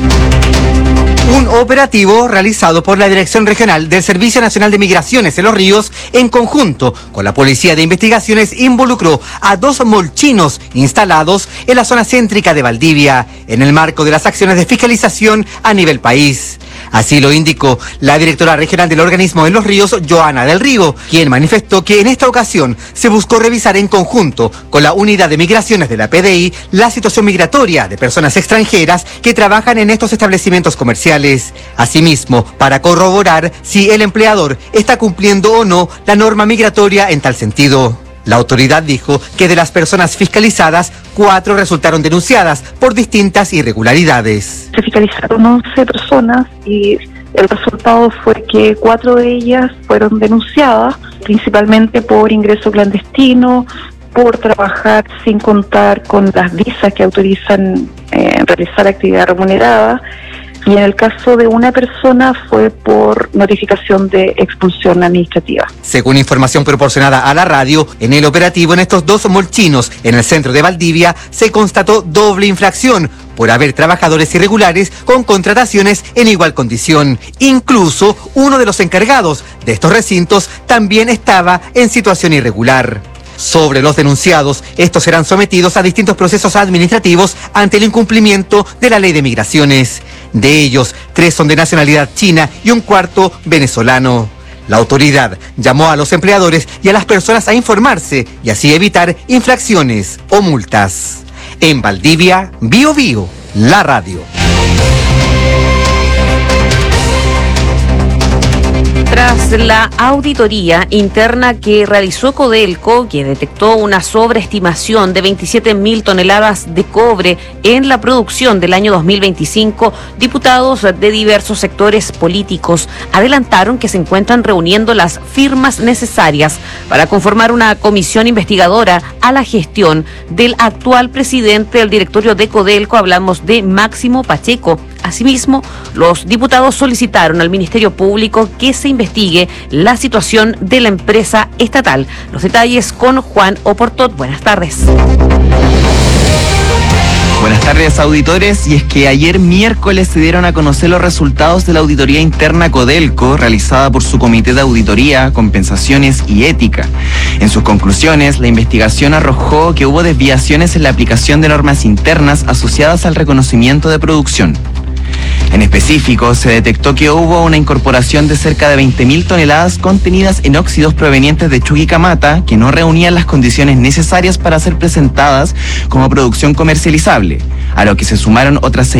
Un operativo realizado por la Dirección Regional del Servicio Nacional de Migraciones en Los Ríos, en conjunto con la Policía de Investigaciones, involucró a 2 molchinos instalados en la zona céntrica de Valdivia, en el marco de las acciones de fiscalización a nivel país. Así lo indicó la directora regional del organismo en Los Ríos, Joana del Río, quien manifestó que en esta ocasión se buscó revisar en conjunto con la Unidad de Migraciones de la PDI la situación migratoria de personas extranjeras que trabajan en estos establecimientos comerciales. Asimismo, para corroborar si el empleador está cumpliendo o no la norma migratoria en tal sentido. La autoridad dijo que de las personas fiscalizadas, 4 resultaron denunciadas por distintas irregularidades. Se fiscalizaron 11 personas y el resultado fue que 4 de ellas fueron denunciadas, principalmente por ingreso clandestino, por trabajar sin contar con las visas que autorizan realizar actividad remunerada. Y en el caso de una persona fue por notificación de expulsión administrativa. Según información proporcionada a la radio, en el operativo en estos 2 molchinos en el centro de Valdivia se constató doble infracción por haber trabajadores irregulares con contrataciones en igual condición. Incluso uno de los encargados de estos recintos también estaba en situación irregular. Sobre los denunciados, estos serán sometidos a distintos procesos administrativos ante el incumplimiento de la ley de migraciones. De ellos, 3 son de nacionalidad china y un 4 venezolano. La autoridad llamó a los empleadores y a las personas a informarse y así evitar infracciones o multas. En Valdivia, Bio Bio, la radio. Tras la auditoría interna que realizó Codelco, que detectó una sobreestimación de 27.000 toneladas de cobre en la producción del año 2025, diputados de diversos sectores políticos adelantaron que se encuentran reuniendo las firmas necesarias para conformar una comisión investigadora a la gestión del actual presidente del directorio de Codelco, hablamos de Máximo Pacheco. Asimismo, los diputados solicitaron al Ministerio Público que se investigue la situación de la empresa estatal. Los detalles con Juan Oportot. Buenas tardes. Buenas tardes, auditores. Y es que ayer miércoles se dieron a conocer los resultados de la auditoría interna Codelco, realizada por su Comité de Auditoría, Compensaciones y Ética. En sus conclusiones, la investigación arrojó que hubo desviaciones en la aplicación de normas internas asociadas al reconocimiento de producción. En específico, se detectó que hubo una incorporación de cerca de 20.000 toneladas contenidas en óxidos provenientes de Chuquicamata que no reunían las condiciones necesarias para ser presentadas como producción comercializable, a lo que se sumaron otras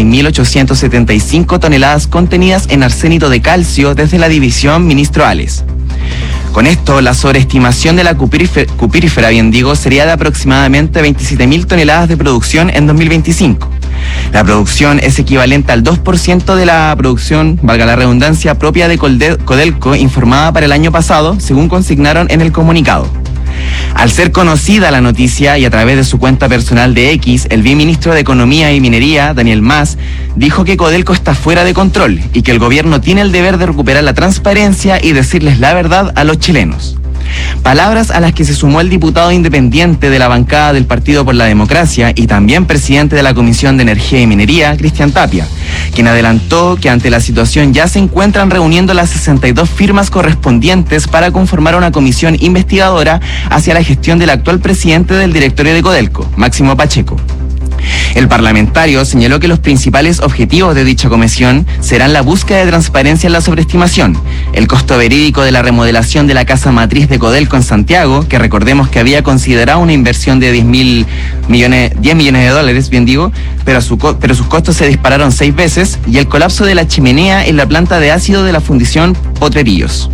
6.875 toneladas contenidas en arsénito de calcio desde la división Ministro Ales. Con esto, la sobreestimación de la cuprífera, sería de aproximadamente 27.000 toneladas de producción en 2025. La producción es equivalente al 2% de la producción, valga la redundancia, propia de Codelco informada para el año pasado, según consignaron en el comunicado. Al ser conocida la noticia y a través de su cuenta personal de X, el viceministro de Economía y Minería, Daniel Mas, dijo que Codelco está fuera de control y que el gobierno tiene el deber de recuperar la transparencia y decirles la verdad a los chilenos. Palabras a las que se sumó el diputado independiente de la bancada del Partido por la Democracia y también presidente de la Comisión de Energía y Minería, Cristian Tapia, quien adelantó que ante la situación ya se encuentran reuniendo las 62 firmas correspondientes para conformar una comisión investigadora hacia la gestión del actual presidente del directorio de Codelco, Máximo Pacheco. El parlamentario señaló que los principales objetivos de dicha comisión serán la búsqueda de transparencia en la sobreestimación, el costo verídico de la remodelación de la casa matriz de Codelco en Santiago, que recordemos que había considerado una inversión de 10 millones de dólares, pero sus costos se dispararon 6 veces, y el colapso de la chimenea en la planta de ácido de la fundición Potrerillos.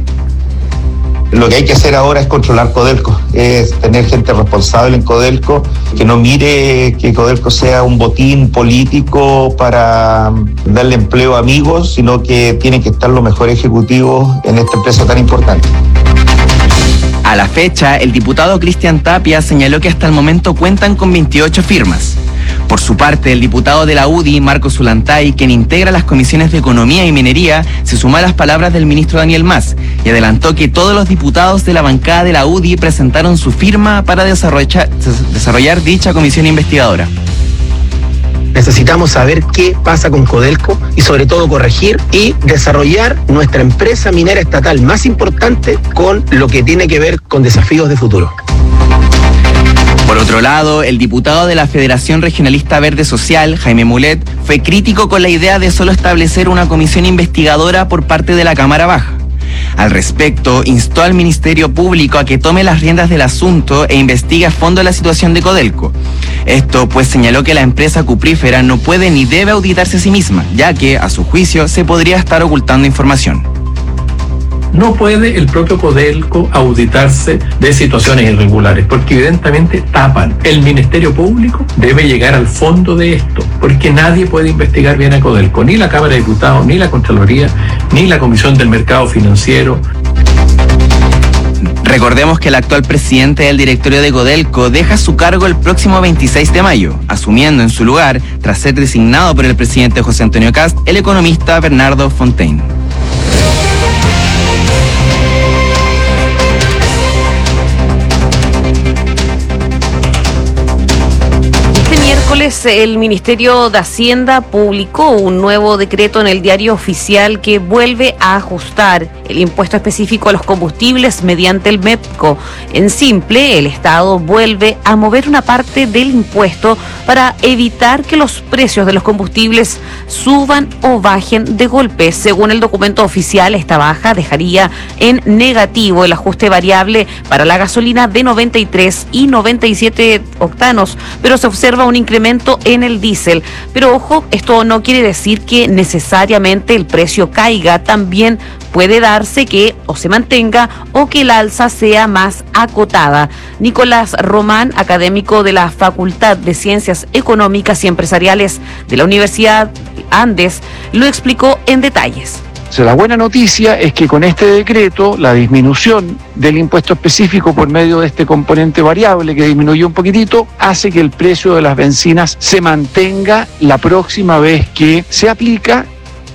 Lo que hay que hacer ahora es controlar Codelco, es tener gente responsable en Codelco, que no mire que Codelco sea un botín político para darle empleo a amigos, sino que tienen que estar los mejores ejecutivos en esta empresa tan importante. A la fecha, el diputado Cristian Tapia señaló que hasta el momento cuentan con 28 firmas. Por su parte, el diputado de la UDI, Marco Zulantay, quien integra las comisiones de Economía y Minería, se sumó a las palabras del ministro Daniel Mas y adelantó que todos los diputados de la bancada de la UDI presentaron su firma para desarrollar dicha comisión investigadora. Necesitamos saber qué pasa con Codelco y sobre todo corregir y desarrollar nuestra empresa minera estatal más importante con lo que tiene que ver con desafíos de futuro. Por otro lado, el diputado de la Federación Regionalista Verde Social, Jaime Mulet, fue crítico con la idea de solo establecer una comisión investigadora por parte de la Cámara Baja. Al respecto, instó al Ministerio Público a que tome las riendas del asunto e investigue a fondo la situación de Codelco. Esto pues señaló que la empresa cuprífera no puede ni debe auditarse a sí misma, ya que, a su juicio, se podría estar ocultando información. No puede el propio Codelco auditarse de situaciones irregulares, porque evidentemente tapan. El Ministerio Público debe llegar al fondo de esto, porque nadie puede investigar bien a Codelco, ni la Cámara de Diputados, ni la Contraloría, ni la Comisión del Mercado Financiero. Recordemos que el actual presidente del directorio de Codelco deja su cargo el próximo 26 de mayo, asumiendo en su lugar, tras ser designado por el presidente José Antonio Kast, el economista Bernardo Fontaine. El Ministerio de Hacienda publicó un nuevo decreto en el Diario Oficial que vuelve a ajustar el impuesto específico a los combustibles mediante el MEPCO. En simple, el Estado vuelve a mover una parte del impuesto para evitar que los precios de los combustibles suban o bajen de golpe. Según el documento oficial, esta baja dejaría en negativo el ajuste variable para la gasolina de 93 y 97 octanos, pero se observa un incremento en el diésel. Pero ojo, esto no quiere decir que necesariamente el precio caiga. También puede darse que o se mantenga o que el alza sea más acotada. Nicolás Román, académico de la Facultad de Ciencias Económicas y Empresariales de la Universidad Andes, lo explicó en detalles. La buena noticia es que con este decreto la disminución del impuesto específico por medio de este componente variable que disminuyó un poquitito hace que el precio de las bencinas se mantenga la próxima vez que se aplica.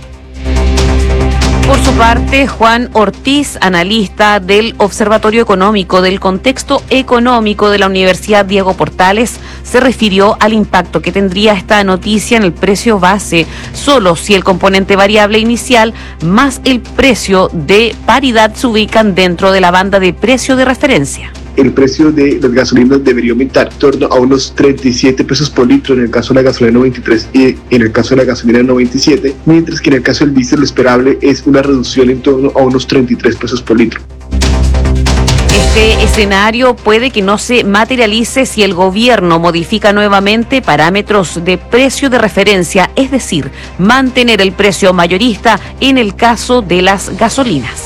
Por su parte, Juan Ortiz, analista del Observatorio Económico del Contexto Económico de la Universidad Diego Portales, se refirió al impacto que tendría esta noticia en el precio base, solo si el componente variable inicial más el precio de paridad se ubican dentro de la banda de precio de referencia. El precio de las gasolinas debería aumentar en torno a unos 37 pesos por litro en el caso de la gasolina 93 y en el caso de la gasolina 97, mientras que en el caso del diésel lo esperable es una reducción en torno a unos 33 pesos por litro. Este escenario puede que no se materialice si el gobierno modifica nuevamente parámetros de precio de referencia, es decir, mantener el precio mayorista en el caso de las gasolinas.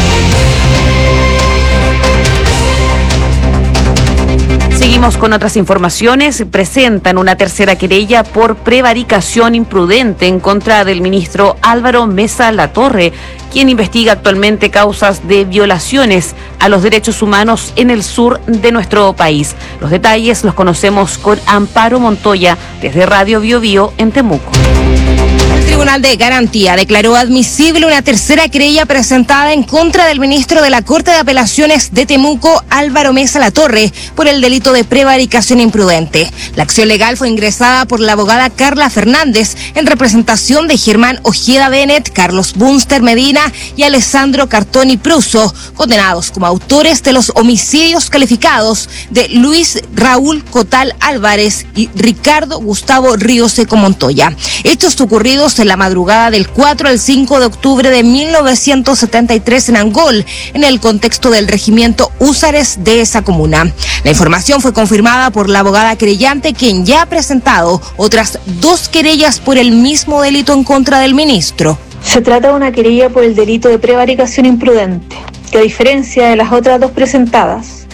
Seguimos con otras informaciones. Presentan una tercera querella por prevaricación imprudente en contra del ministro Álvaro Mesa Latorre, quien investiga actualmente causas de violaciones a los derechos humanos en el sur de nuestro país. Los detalles los conocemos con Amparo Montoya desde Radio Bio Bio en Temuco. El Tribunal de Garantía declaró admisible una tercera querella presentada en contra del ministro de la Corte de Apelaciones de Temuco, Álvaro Mesa Latorre, por el delito de prevaricación imprudente. La acción legal fue ingresada por la abogada Carla Fernández en representación de Germán Ojeda Bennett, Carlos Bunster Medina y Alessandro Cartoni Pruso, condenados como autores de los homicidios calificados de Luis Raúl Cotal Álvarez y Ricardo Gustavo Ríos Seco Montoya. Hechos ocurridos en la madrugada del 4 al 5 de octubre de 1973 en Angol, en el contexto del regimiento Húsares de esa comuna. La información fue confirmada por la abogada querellante, quien ya ha presentado otras 2 querellas por el mismo delito en contra del ministro. Se trata de una querella por el delito de prevaricación imprudente, que a diferencia de las otras 2 presentadas,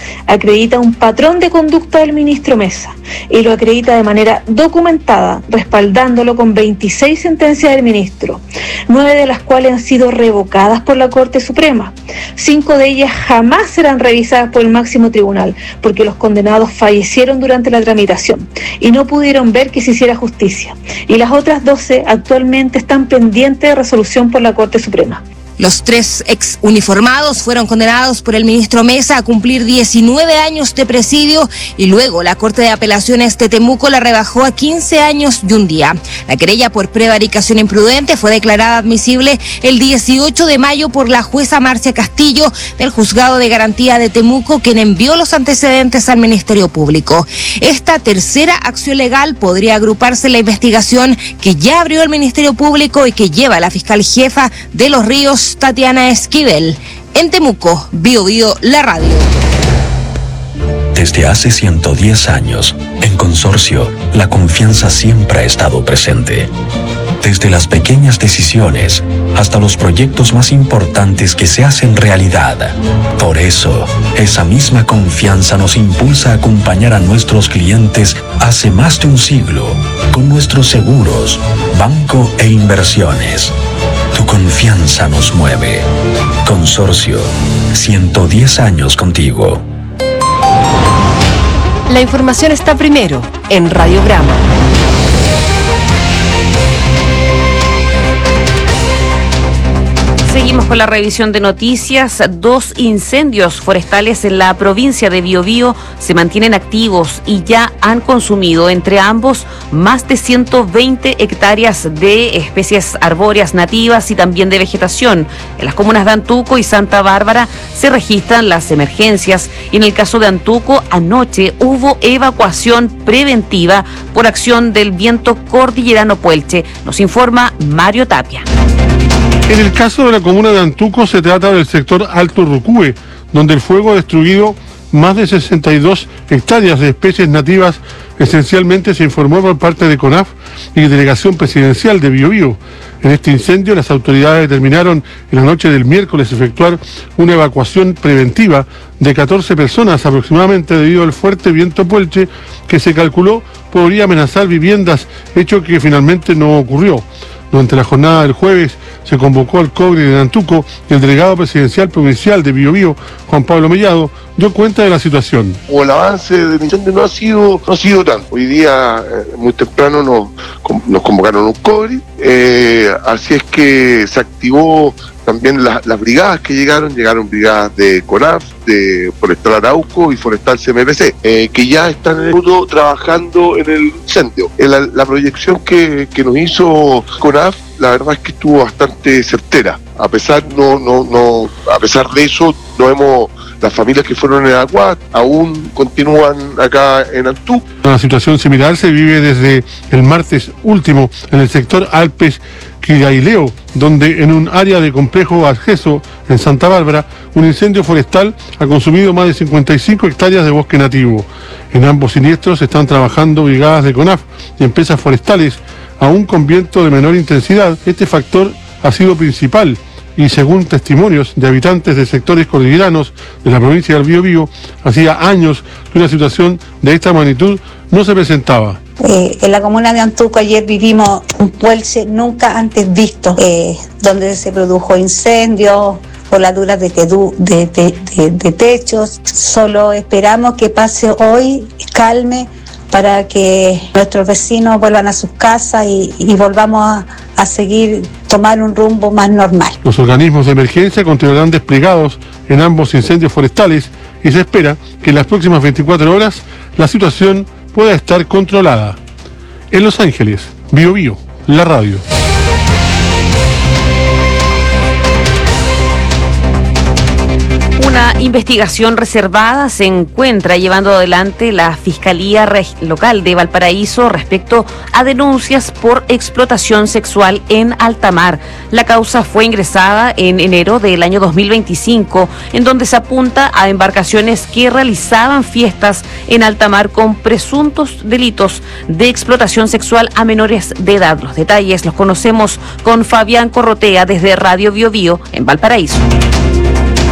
acredita un patrón de conducta del ministro Mesa y lo acredita de manera documentada, respaldándolo con 26 sentencias del ministro, 9 de las cuales han sido revocadas por la Corte Suprema. 5 de ellas jamás serán revisadas por el máximo tribunal, porque los condenados fallecieron durante la tramitación y no pudieron ver que se hiciera justicia. Y las otras 12 actualmente están pendientes de resolución por la Corte Suprema. Los 3 ex uniformados fueron condenados por el ministro Mesa a cumplir 19 años de presidio y luego la Corte de Apelaciones de Temuco la rebajó a 15 años y un día. La querella por prevaricación imprudente fue declarada admisible el 18 de mayo por la jueza Marcia Castillo del Juzgado de Garantía de Temuco, quien envió los antecedentes al Ministerio Público. Esta tercera acción legal podría agruparse en la investigación que ya abrió el Ministerio Público y que lleva la fiscal jefa de Los Ríos, Tatiana Esquivel. En Temuco, Bio Bio, la radio. Desde hace 110 años, en Consorcio, la confianza siempre ha estado presente. Desde las pequeñas decisiones hasta los proyectos más importantes que se hacen realidad. Por eso, esa misma confianza nos impulsa a acompañar a nuestros clientes hace más de un siglo con nuestros seguros, banco e inversiones. Tu confianza nos mueve. Consorcio, 110 años contigo. La información está primero en Radiograma. Seguimos con la revisión de noticias. 2 incendios forestales en la provincia de Biobío se mantienen activos y ya han consumido entre ambos más de 120 hectáreas de especies arbóreas nativas y también de vegetación. En las comunas de Antuco y Santa Bárbara se registran las emergencias y en el caso de Antuco anoche hubo evacuación preventiva por acción del viento cordillerano Puelche. Nos informa Mario Tapia. En el caso de la comuna de Antuco se trata del sector Alto Rucúe, donde el fuego ha destruido más de 62 hectáreas de especies nativas. Esencialmente se informó por parte de CONAF y Delegación Presidencial de Biobío. En este incendio las autoridades determinaron en la noche del miércoles efectuar una evacuación preventiva de 14 personas aproximadamente debido al fuerte viento Puelche que se calculó podría amenazar viviendas, hecho que finalmente no ocurrió. Durante la jornada del jueves se convocó al COGRI de Antuco y el delegado presidencial provincial de Biobío, Juan Pablo Mellado, dio cuenta de la situación. O el avance del incendio no ha sido tanto. Hoy día, muy temprano, nos convocaron un COGRI, así es que se activó también las brigadas que llegaron brigadas de CONAF, de Forestal Arauco y Forestal CMPC, que ya están en el punto trabajando en el incendio. La proyección que nos hizo CONAF, la verdad es que estuvo bastante certera. A pesar de eso, las familias que fueron evacuadas aún continúan acá en Antuco. Una situación similar se vive desde el martes último en el sector Alpes Quiraileo, donde en un área de complejo acceso en Santa Bárbara, un incendio forestal ha consumido más de 55 hectáreas de bosque nativo. En ambos siniestros están trabajando brigadas de CONAF y empresas forestales, aún con viento de menor intensidad. Este factor ha sido principal y según testimonios de habitantes de sectores cordilleranos de la provincia del Biobío, hacía años que una situación de esta magnitud no se presentaba. En la comuna de Antuco ayer vivimos un Puelche nunca antes visto, donde se produjo incendios, voladuras de techos. Solo esperamos que pase hoy, calme, para que nuestros vecinos vuelvan a sus casas y volvamos a seguir tomar un rumbo más normal. Los organismos de emergencia continuarán desplegados en ambos incendios forestales y se espera que en las próximas 24 horas la situación pueda estar controlada. En Los Ángeles, Biobío, la radio. Una investigación reservada se encuentra llevando adelante la Fiscalía Local de Valparaíso respecto a denuncias por explotación sexual en alta mar. La causa fue ingresada en enero del año 2025, en donde se apunta a embarcaciones que realizaban fiestas en alta mar con presuntos delitos de explotación sexual a menores de edad. Los detalles los conocemos con Fabián Corrotea desde Radio Biobío en Valparaíso.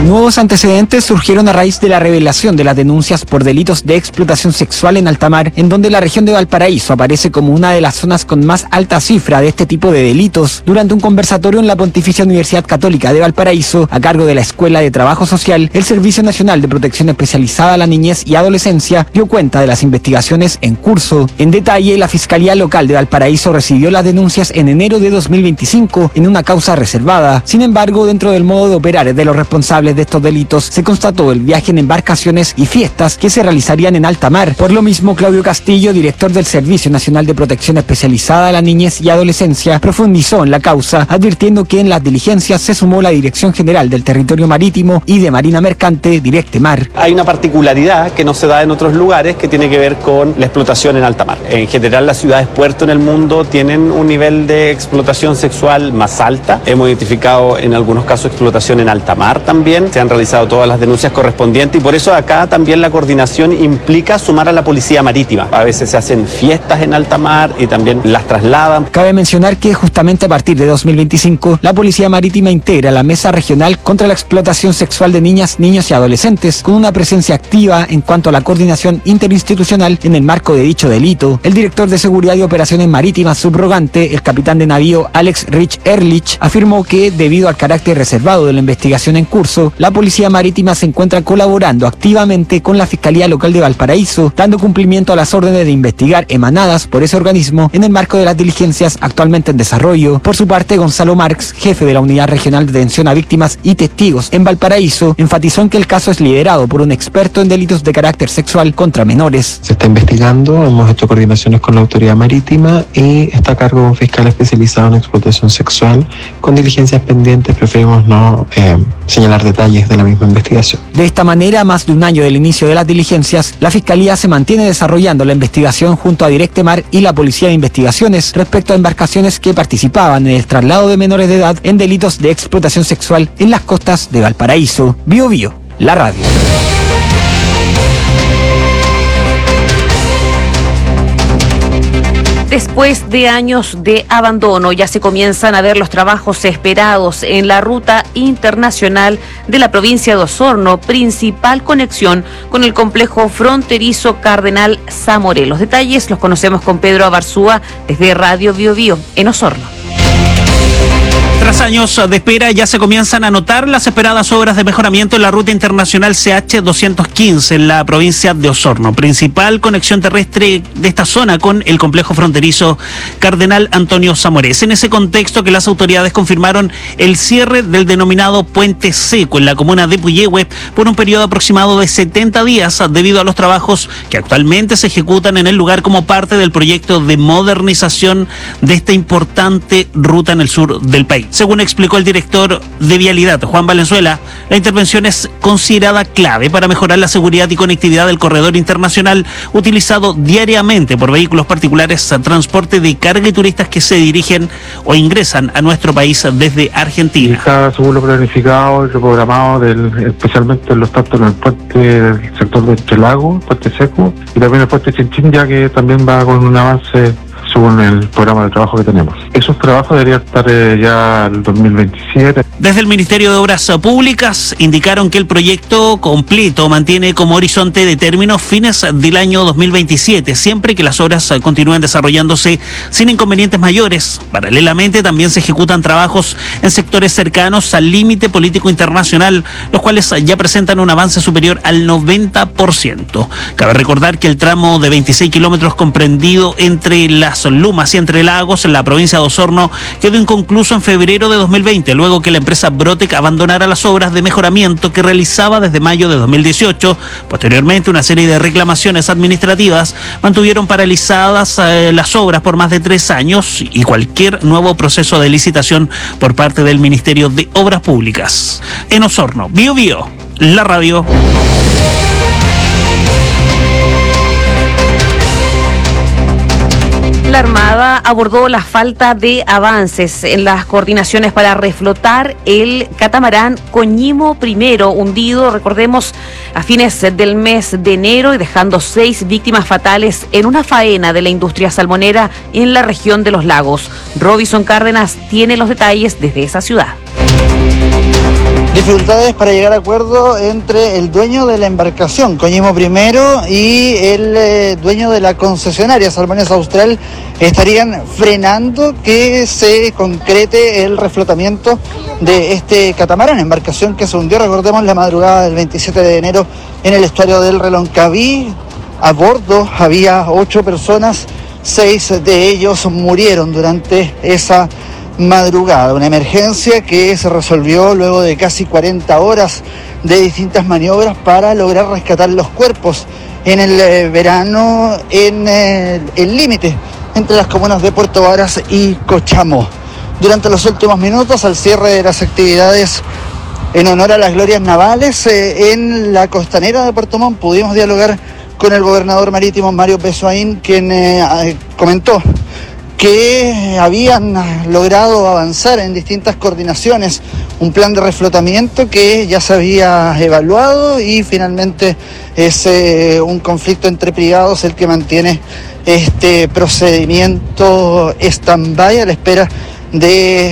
Nuevos antecedentes surgieron a raíz de la revelación de las denuncias por delitos de explotación sexual en alta mar, en donde la región de Valparaíso aparece como una de las zonas con más alta cifra de este tipo de delitos. Durante un conversatorio en la Pontificia Universidad Católica de Valparaíso, a cargo de la Escuela de Trabajo Social, el Servicio Nacional de Protección Especializada a la Niñez y Adolescencia dio cuenta de las investigaciones en curso. En detalle, la Fiscalía Local de Valparaíso recibió las denuncias en enero de 2025 en una causa reservada. Sin embargo, dentro del modo de operar de los responsables de estos delitos se constató el viaje en embarcaciones y fiestas que se realizarían en alta mar. Por lo mismo, Claudio Castillo, director del Servicio Nacional de Protección Especializada a la Niñez y Adolescencia, profundizó en la causa, advirtiendo que en las diligencias se sumó la Dirección General del Territorio Marítimo y de Marina Mercante, Directemar. Hay una particularidad que no se da en otros lugares que tiene que ver con la explotación en alta mar. En general, las ciudades puerto en el mundo tienen un nivel de explotación sexual más alta. Hemos identificado en algunos casos explotación en alta mar también. Se han realizado todas las denuncias correspondientes y por eso acá también la coordinación implica sumar a la policía marítima. A veces se hacen fiestas en alta mar y también las trasladan. Cabe mencionar que justamente a partir de 2025 la Policía Marítima integra la Mesa Regional contra la Explotación Sexual de Niñas, Niños y Adolescentes, con una presencia activa en cuanto a la coordinación interinstitucional en el marco de dicho delito. El director de Seguridad y Operaciones Marítimas subrogante, el capitán de navío Alex Rich Ehrlich, afirmó que debido al carácter reservado de la investigación en curso, la Policía Marítima se encuentra colaborando activamente con la Fiscalía Local de Valparaíso, dando cumplimiento a las órdenes de investigar emanadas por ese organismo en el marco de las diligencias actualmente en desarrollo. Por su parte, Gonzalo Marx, jefe de la Unidad Regional de Atención a Víctimas y Testigos en Valparaíso, enfatizó en que el caso es liderado por un experto en delitos de carácter sexual contra menores. Se está investigando, hemos hecho coordinaciones con la Autoridad Marítima y está a cargo de un fiscal especializado en explotación sexual. Con diligencias pendientes preferimos no señalar detalles de la misma investigación. De esta manera, más de un año del inicio de las diligencias, la Fiscalía se mantiene desarrollando la investigación junto a Directemar y la Policía de Investigaciones respecto a embarcaciones que participaban en el traslado de menores de edad en delitos de explotación sexual en las costas de Valparaíso. Bio Bio, la radio. Después de años de abandono, ya se comienzan a ver los trabajos esperados en la ruta internacional de la provincia de Osorno, principal conexión con el complejo fronterizo Cardenal Zamoré. Los detalles los conocemos con Pedro Abarzúa desde Radio Bio Bio en Osorno. Tras años de espera, ya se comienzan a notar las esperadas obras de mejoramiento en la ruta internacional CH-215 en la provincia de Osorno, principal conexión terrestre de esta zona con el complejo fronterizo Cardenal Antonio Zamorés. En ese contexto que las autoridades confirmaron el cierre del denominado Puente Seco en la comuna de Puyehue por un periodo aproximado de 70 días debido a los trabajos que actualmente se ejecutan en el lugar como parte del proyecto de modernización de esta importante ruta en el sur del país. Según explicó el director de Vialidad, Juan Valenzuela, la intervención es considerada clave para mejorar la seguridad y conectividad del corredor internacional utilizado diariamente por vehículos particulares, transporte de carga y turistas que se dirigen o ingresan a nuestro país desde Argentina. Está según lo planificado y reprogramado, especialmente los tanto en el puente del sector de Chelago, Puente Seco, y también el puente Chinchín, ya que también va con un avance según el programa de trabajo que tenemos. Esos trabajos deberían estar ya el 2027. Desde el Ministerio de Obras Públicas indicaron que el proyecto completo mantiene como horizonte de término fines del año 2027, siempre que las obras continúen desarrollándose sin inconvenientes mayores. Paralelamente, también se ejecutan trabajos en sectores cercanos al límite político internacional, los cuales ya presentan un avance superior al 90%. Cabe recordar que el tramo de 26 kilómetros comprendido entre las Lumas y Entre Lagos, en la provincia de Osorno, quedó inconcluso en febrero de 2020, luego que la empresa Brotec abandonara las obras de mejoramiento que realizaba desde mayo de 2018. Posteriormente, una serie de reclamaciones administrativas mantuvieron paralizadas las obras por más de 3 años y cualquier nuevo proceso de licitación por parte del Ministerio de Obras Públicas. En Osorno, Bio Bio, la radio. La Armada abordó la falta de avances en las coordinaciones para reflotar el catamarán Coñimo I, hundido, recordemos, a fines del mes de enero y dejando 6 víctimas fatales en una faena de la industria salmonera en la región de Los Lagos. Robinson Cárdenas tiene los detalles desde esa ciudad. Dificultades para llegar a acuerdo entre el dueño de la embarcación, Coñimo Primero, y el dueño de la concesionaria, Salmones Austral, estarían frenando que se concrete el reflotamiento de este catamarán, embarcación que se hundió, recordemos, la madrugada del 27 de enero en el estuario del Reloncaví. A bordo había 8 personas, 6 de ellos murieron durante esa madrugada, una emergencia que se resolvió luego de casi 40 horas de distintas maniobras para lograr rescatar los cuerpos en el verano en el límite entre las comunas de Puerto Varas y Cochamó. Durante los últimos minutos, al cierre de las actividades en honor a las glorias navales en la costanera de Puerto Montt, pudimos dialogar con el gobernador marítimo Mario Pesoaín, quien comentó que habían logrado avanzar en distintas coordinaciones, un plan de reflotamiento que ya se había evaluado y finalmente es un conflicto entre privados el que mantiene este procedimiento stand-by a la espera de